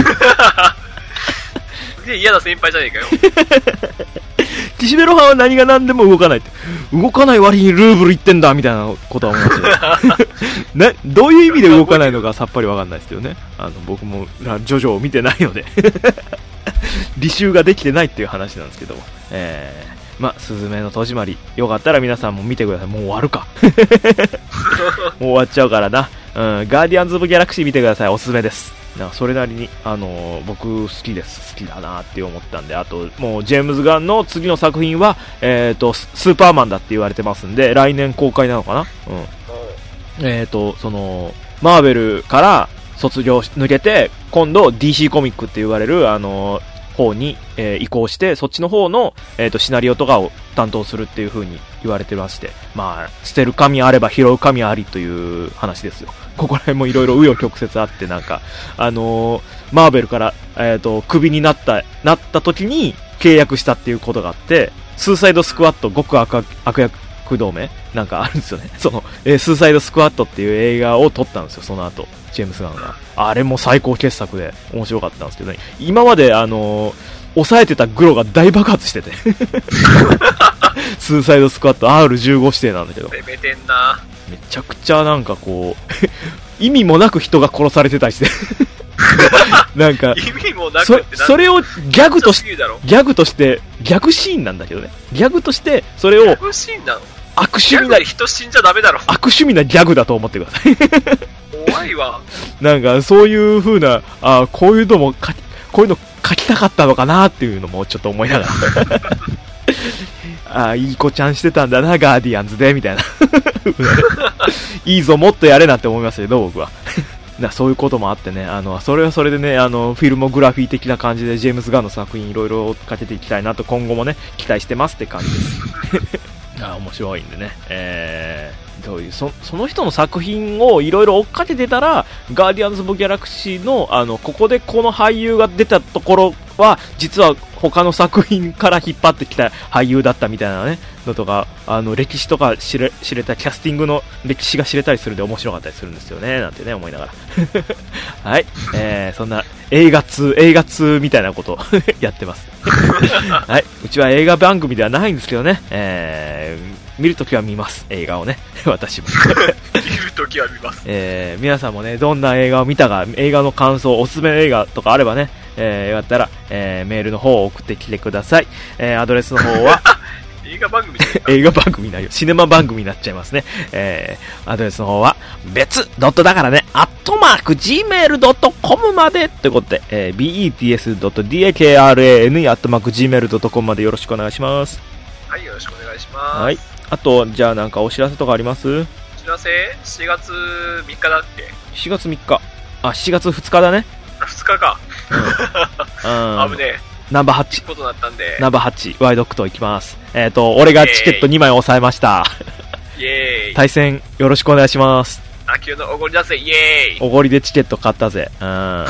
すげえ嫌な先輩じゃねえかよ。 岸辺露伴は何が何でも動かないって。動かない割にルーブル言ってんだみたいなことは思いますよ。ね、どういう意味で動かないのかさっぱりわかんないですけどね。僕もジョジョを見てないので履修ができてないっていう話なんですけども、すずめの戸締まりよかったら皆さんも見てください。もう終わるか。もう終わっちゃうからな。ガーディアンズ・オブ・ギャラクシー見てください。おすすめです。それなりに、僕好きだなって思ったんで、あともうジェームズ・ガンの次の作品はスーパーマンだって言われてますんで、来年公開なのかな。そのマーベルから抜けて今度 DC コミックって言われる方に、移行して、そっちの方の、シナリオとかを担当するっていう風に言われてまして、捨てる神あれば拾う神ありという話ですよ。ここら辺もいろいろ紆余曲折あって、なんかマーベルから、クビになった時に契約したっていうことがあって、スーサイドスクワット極悪役同盟なんかあるんですよね。その、スーサイドスクワットっていう映画を撮ったんですよ、その後。ジェームス・ガンが。あれも最高傑作で面白かったんですけどね。今まで抑えてたグロが大爆発してて。スーサイドスクワット R15 指定なんだけど。 攻めてんな。 めちゃくちゃなんかこう、意味もなく人が殺されてたりして。なんか、 意味もなくってそれをギャグとして、ギャグシーンなんだけどね。ギャグとして、それを、ギャグシーンなの？ 悪趣味な、 人死んじゃダメだろ。 悪趣味なギャグだと思ってください。 怖いわ。 なんか、そういう風な、こういうの書きたかったのかなっていうのもちょっと思いながら。いい子ちゃんしてたんだな、ガーディアンズで、みたいな。いいぞ、もっとやれなって思いますけど、僕は。そういうこともあってね、それはそれでね、フィルモグラフィー的な感じで、ジェームズ・ガンの作品いろいろかけていきたいなと、今後もね、期待してますって感じです。面白いんでね、どういうその人の作品をいろいろ追っかけてたら、ガーディアンズ・オブ・ギャラクシーのここでこの俳優が出たところは実は他の作品から引っ張ってきた俳優だったみたいなねのとか、歴史とか知れたキャスティングの歴史が知れたりするんで面白かったりするんですよね、なんてね思いながらはい、そんな映画通みたいなことをやってますはい、うちは映画番組ではないんですけどね、見るときは見ます、映画をね私も見るときは見ます、 皆さんもねどんな映画を見たか、映画の感想、おすすめ映画とかあればね、よかったら、メールの方を送ってきてください、アドレスの方は映画番組映画番組になるよ、シネマ番組になっちゃいますね、アドレスの方は別ドットだからね@gmail.com までということで、bets.dakran@gmail.com までよろしくお願いします。 はい、よろしくお願いします。 はい、あとじゃあなんかお知らせとかあります？ お知らせ7月3日だっけ ？7月3日、7月2日だね。 2日か、危ねえ、 ナンバー8 ことだったんで、 ナンバー8ワイドクト行きます。俺がチケット2枚抑えましたイエーイ。 対戦よろしくお願いします。 野球のおごりだぜ、イエーイ。 おごりでチケット買ったぜ。買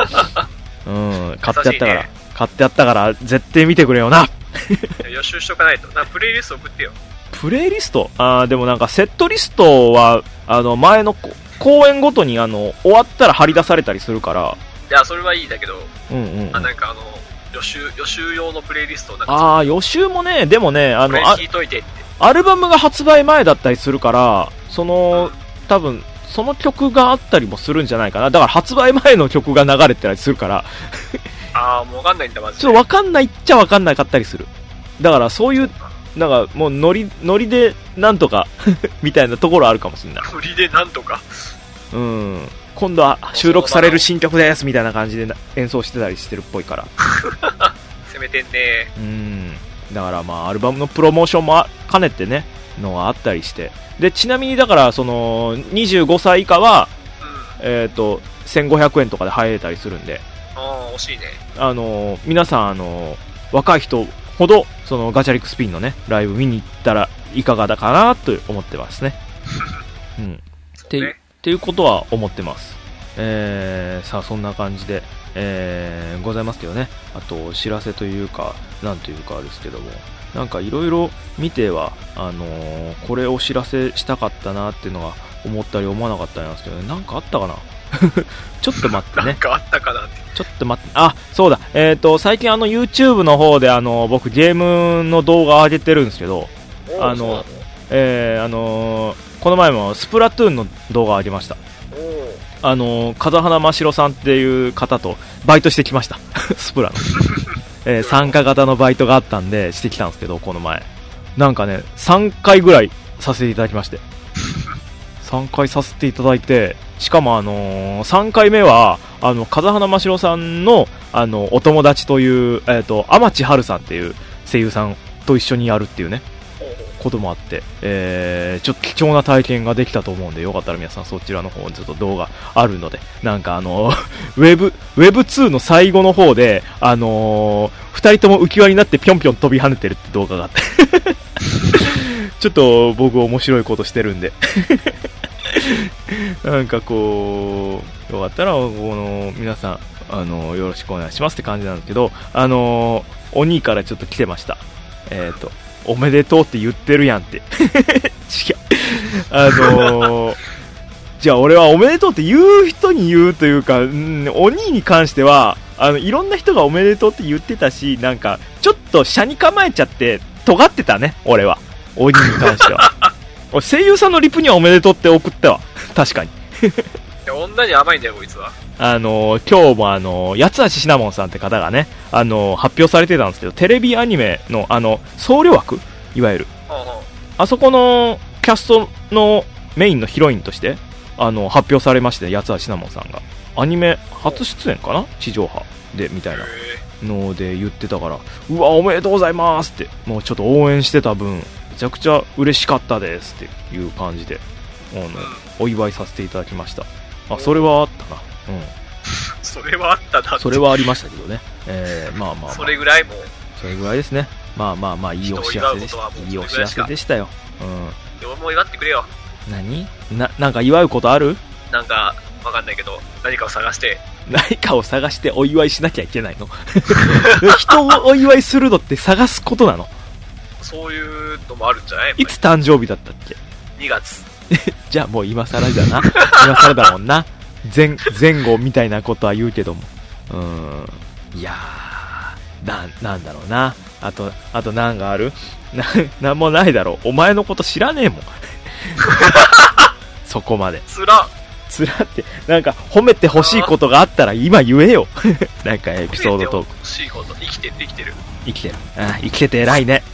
ってやったから絶対見てくれよな。 予習しとかないとな。プレイリスト送ってよ。 プレイリストでもなんかセットリストは、前の公演ごとに終わったら張り出されたりするから。 いや、それはいいだけど、なんか予習用のプレイリストなんか予習もね、でもね、 聞いといてって。 アルバムが発売前だったりするから、多分、その曲があったりもするんじゃないかな。だから発売前の曲が流れてたりするから。 もうわかんないんだ、マジで。 ちょっとわかんないっちゃわかんなかったりする。だからそういう、なんかもうノリでなんとかみたいなところあるかもしれない。 ノリでなんとか。 今度は収録される新曲ですみたいな感じで演奏してたりしてるっぽいから。 攻めてんね。 だからまあアルバムのプロモーションも兼ねてねのがあったりして、でちなみにだからその25歳以下は、1500円とかで入れたりするんで。 惜しいね。 皆さん若い人ほどそのガチャリックスピンのねライブ見に行ったらいかがだかなと思ってますね。っていうことは思ってます。さあそんな感じで、ございますけどね。あとお知らせというかなんというかですけども、なんかいろいろ見てはこれお知らせしたかったなっていうのが思ったり思わなかったりなんですけどね。なんかあったかなちょっと待ってね。 なんかあったかなって。 ちょっと待って、そうだ。最近YouTube の方で僕ゲームの動画を上げてるんですけど、この前もスプラトゥーンの動画を上げました。風花真城さんっていう方とバイトしてきました。スプラの。参加型のバイトがあったんでしてきたんですけど、この前。なんかね、3回ぐらいさせていただきまして。3回させていただいて、しかも3回目は、風花真城さんの、お友達という、天地春さんっていう声優さんと一緒にやるっていうね、こともあって、ちょっと貴重な体験ができたと思うんで、よかったら皆さんそちらの方にちょっと動画あるので、なんかWeb2 の最後の方で、2人とも浮き輪になってぴょんぴょん飛び跳ねてるって動画があって、ちょっと僕面白いことしてるんで、なんかこう、よかったら皆さんよろしくお願いしますって感じなんですけど、お兄からちょっと来てました。おめでとうって言ってるやんって。違う。じゃあ俺はおめでとうって言う人に言うというか、お兄に関しては、いろんな人がおめでとうって言ってたし、なんか、ちょっと車に構えちゃって、尖ってたね、俺は。お兄に関しては。俺声優さんのリプにはおめでとうって送ったわ。確かに。 女に甘いんだよ、こいつは。 今日も八橋シナモンさんって方がね、発表されてたんですけど、テレビアニメの僧侶枠いわゆる。あそこのキャストのメインのヒロインとして、発表されまして、八橋シナモンさんが。アニメ初出演かな地上波で、みたいなので言ってたから、うわ、おめでとうございますって、もうちょっと応援してた分、めちゃくちゃ嬉しかったですっていう感じで、お祝いさせていただきました。それはあったな。 それはあったな。 それはありましたけどね。まあ。 それぐらいも。 それぐらいですね。まあ、いいお知らせでした。いいお知らせでしたよ。 俺も祝ってくれよ。 何？なんか祝うことある？ なんか、わかんないけど、何かを探してお祝いしなきゃいけないの？人をお祝いするのって探すことなの？ そういうのもあるんじゃない？ いつ誕生日だったっけ ？2月。 じゃあもう今更だな。今更だもんな。前後みたいなことは言うけども。いやー、なんだろうな。あとなんかある？なんもないだろう。お前のこと知らねえもん。そこまで。つらって、なんか褒めて欲しいことがあったら今言えよ。なんかエピソードトーク。 欲しいこと、生きてる。 生きてて偉いね。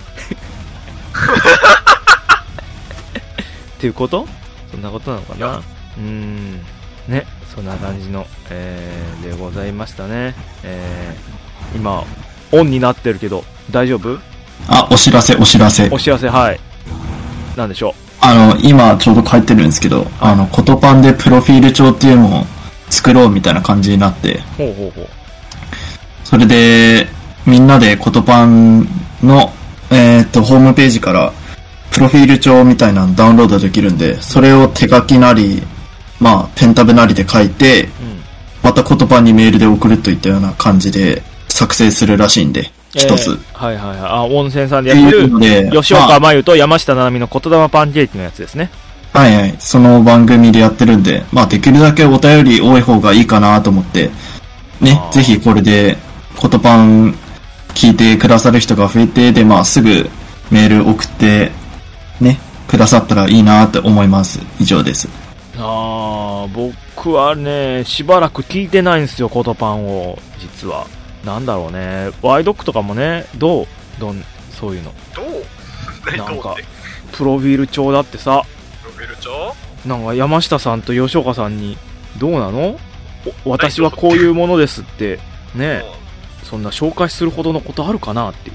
っていうこと？そんなことなのかな。ね、そんな感じの、でございましたね。今オンになってるけど大丈夫？ お知らせ、 はい。なんでしょう。 今ちょうど書いてるんですけど、コトパンでプロフィール帳っていうのを作ろうみたいな感じになって、 ほう。 それでみんなでコトパンのホームページからプロフィール帳みたいなのダウンロードできるんで、それを手書きなり、ペンタブなりで書いて、またコトパンにメールで送るといったような感じで作成するらしいんで。 一つ。 はいはいはい。温泉さんでやってる、吉岡真由と山下七海の言霊パンケーキのやつですね。 はいはい。その番組でやってるんで、できるだけお便り多い方がいいかなと思って、ね、ぜひこれで、ことパン聞いてくださる人が増えて、で、すぐメール送って、ね、くださったらいいなって思います。以上です。 僕はね、しばらく聞いてないんですよ、ことパンを、実は。なんだろうね、ワイドックとかもね、そういうの。なんか、プロフィール帳だってさ、 プロフィール帳なんか山下さんと吉岡さんに、どうなの？私はこういうものですって、ね、そんな紹介するほどのことあるかなっていう。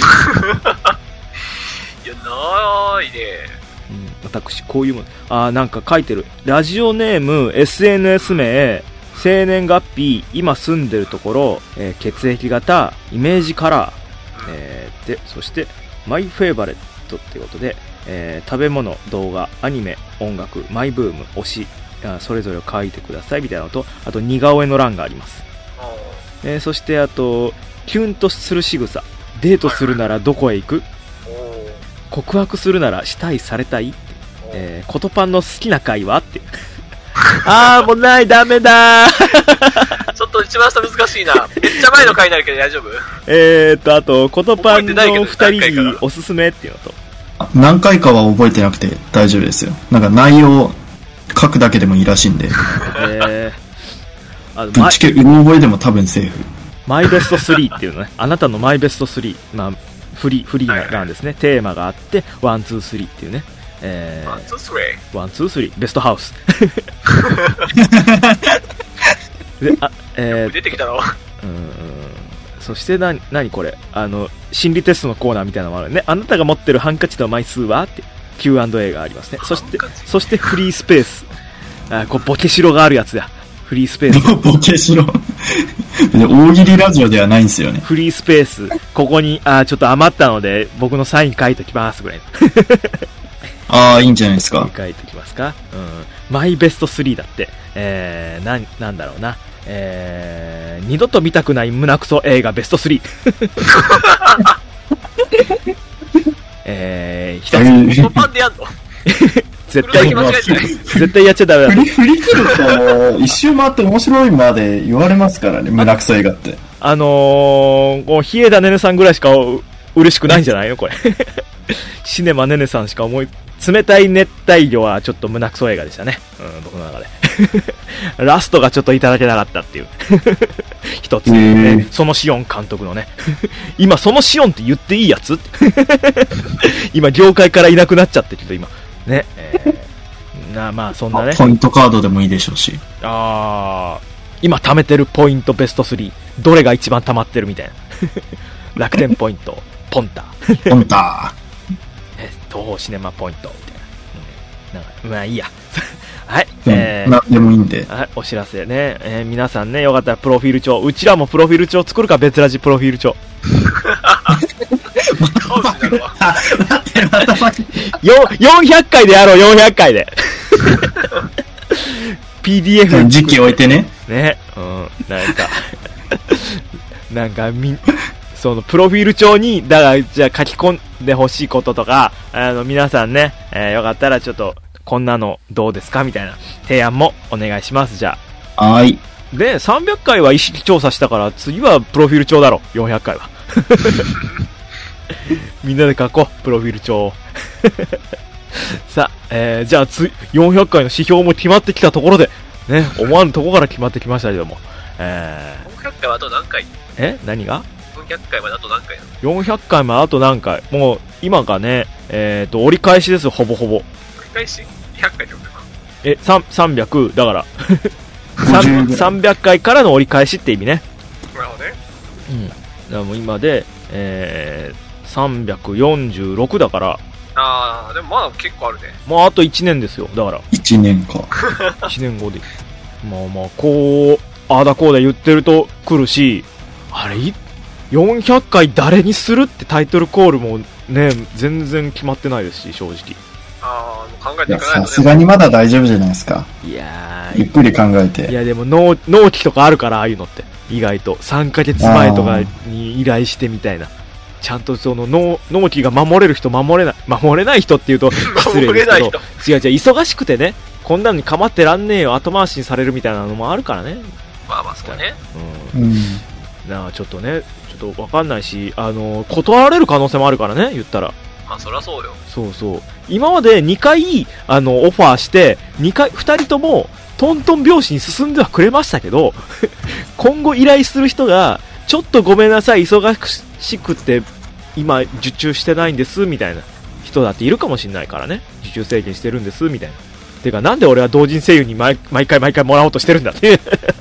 いや、ないね。 私、こういうもの、なんか書いてる。ラジオネーム、SNS 名、生年月日、今住んでるところ、血液型、イメージカラー、で、そして、マイフェイバレットってことで、食べ物、動画、アニメ、音楽、マイブーム、推し、それぞれを書いてくださいみたいなのと、あと似顔絵の欄があります。そしてあと、キュンとする仕草、デートするならどこへ行く？告白するならしたいされたい？ことパンの好きな回はって。もうない、ダメだー。 ちょっと一番下難しいな。めっちゃ前の回になるけど大丈夫？ あと、ことパンの二人におすすめっていうのと。 何回かは覚えてなくて大丈夫ですよ。なんか内容書くだけでもいいらしいんで。ぶっちけうろ覚えでも多分セーフ。 マイベスト3っていうのね。あなたのマイベスト3。フリーなんですね。テーマがあって、1、2、3っていうね。1、2、3。ベストハウス。 で、出てきたろ。 そして何これ、心理テストのコーナーみたいなのもあるね。あなたが持ってるハンカチの枚数はって Q&A がありますね。そしてフリースペース。これボケしろがあるやつだ。フリースペース。 ボケしろ。大喜利ラジオではないんですよね。 フリースペース。ここに、ちょっと余ったので、僕のサイン書いときますぐらい。 いいんじゃないですか。 書いときますか。マイベスト3だって。なんだろうな。二度と見たくない胸クソ映画ベスト3。一つ。 このパンでやんの？ 絶対やっちゃダメだ。 振り切ると、一周回って面白いまで言われますからね、胸クソ映画って。 ヒエダネネさんぐらいしか嬉しくないんじゃないのこれ。シネマネネさんしか冷たい熱帯魚はちょっと胸クソ映画でしたね。僕の中で。ラストがちょっといただけなかったっていう。一つ、ね。そのシオン監督のね。今、そのシオンって言っていいやつ今、業界からいなくなっちゃってるけど、今。ね。そんなね。 ポイントカードでもいいでしょうし。 今貯めてるポイントベスト3。どれが一番貯まってるみたいな。楽天ポイント、ポンタ。 ポンタ。 東宝シネマポイントみたいな。いいや。はい。 何でもいいんで。 はい、お知らせね。皆さんね、よかったらプロフィール帳。うちらもプロフィール帳作るか、別ラジプロフィール帳。400回でやろう、400回で。PDF。 時期置いてね。 ね。なんか、そのプロフィール帳に、だからじゃあ書き込んでほしいこととか、皆さんね、よかったらちょっとこんなのどうですかみたいな提案もお願いします。じゃあ。はい。 で、300回は意識調査したから次はプロフィール帳だろ。400回は。みんなで書こう、プロフィール帳を。さあ、じゃあ400回の指標も決まってきたところで、ね、思わぬところから決まってきましたけども。 400回はあと何回？ 何が 400回まであと何回なの？ 400 回まであと何回？もう今がね、折り返しですよ、ほぼほぼ。 折り返し200回ってことか。 300だから300回からの折り返しって意味ね。 なるほどね。 だからもう今で、346だから。 でもまだ結構あるね。 もうあと1年ですよ、だから。 1年か。 1年後で。こう、あだこうだ言ってると来るし、あれ400回誰にするってタイトルコールもね、全然決まってないですし、正直。 もう考えていかないとね。 さすがにまだ大丈夫じゃないですか。 いやゆっくり考えて。 いやでも納期とかあるから、ああいうのって。 意外と。3ヶ月前とかに依頼してみたいな。ちゃんとその納期が守れる人、守れない人っていうと失礼ですけど、違う、忙しくてね、こんなのに構ってらんねえよ、後回しにされるみたいなのもあるからね。 まあまあそうね。 なあ、ちょっとね、ちょっとわかんないし、断られる可能性もあるからね、言ったら。 まあそりゃそうよ。 そうそう。今まで2回、オファーして、2人とも、トントン拍子に進んではくれましたけど、今後依頼する人が、ちょっとごめんなさい、忙しくて、今、受注してないんです、みたいな人だっているかもしれないからね。受注制限してるんです、みたいな。てか、なんで俺は同人声優に毎回もらおうとしてるんだって。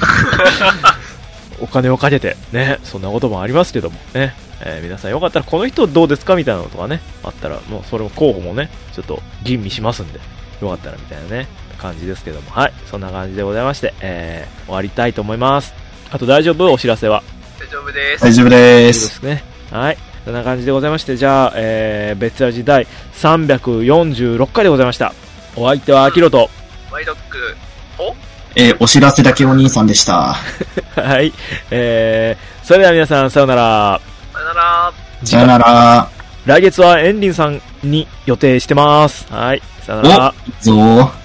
お金をかけて、ね、そんなこともありますけども、ね。皆さんよかったらこの人どうですかみたいなのとかね、あったら、もうそれも候補もね、ちょっと吟味しますんで、よかったらみたいなね、感じですけども、はい、そんな感じでございまして、終わりたいと思います。あと大丈夫？お知らせは。 大丈夫です。 大丈夫です。 そうですね。はい。そんな感じでございまして、じゃあ、別ラジ第346回でございました。お相手はアキロと、 マイドッグ、 お知らせだけお兄さんでした。 はい。それでは皆さん、さよなら。 さよなら。 さよなら。 来月はエンリンさんに予定してます。はい。さよなら。 お、いいぞー。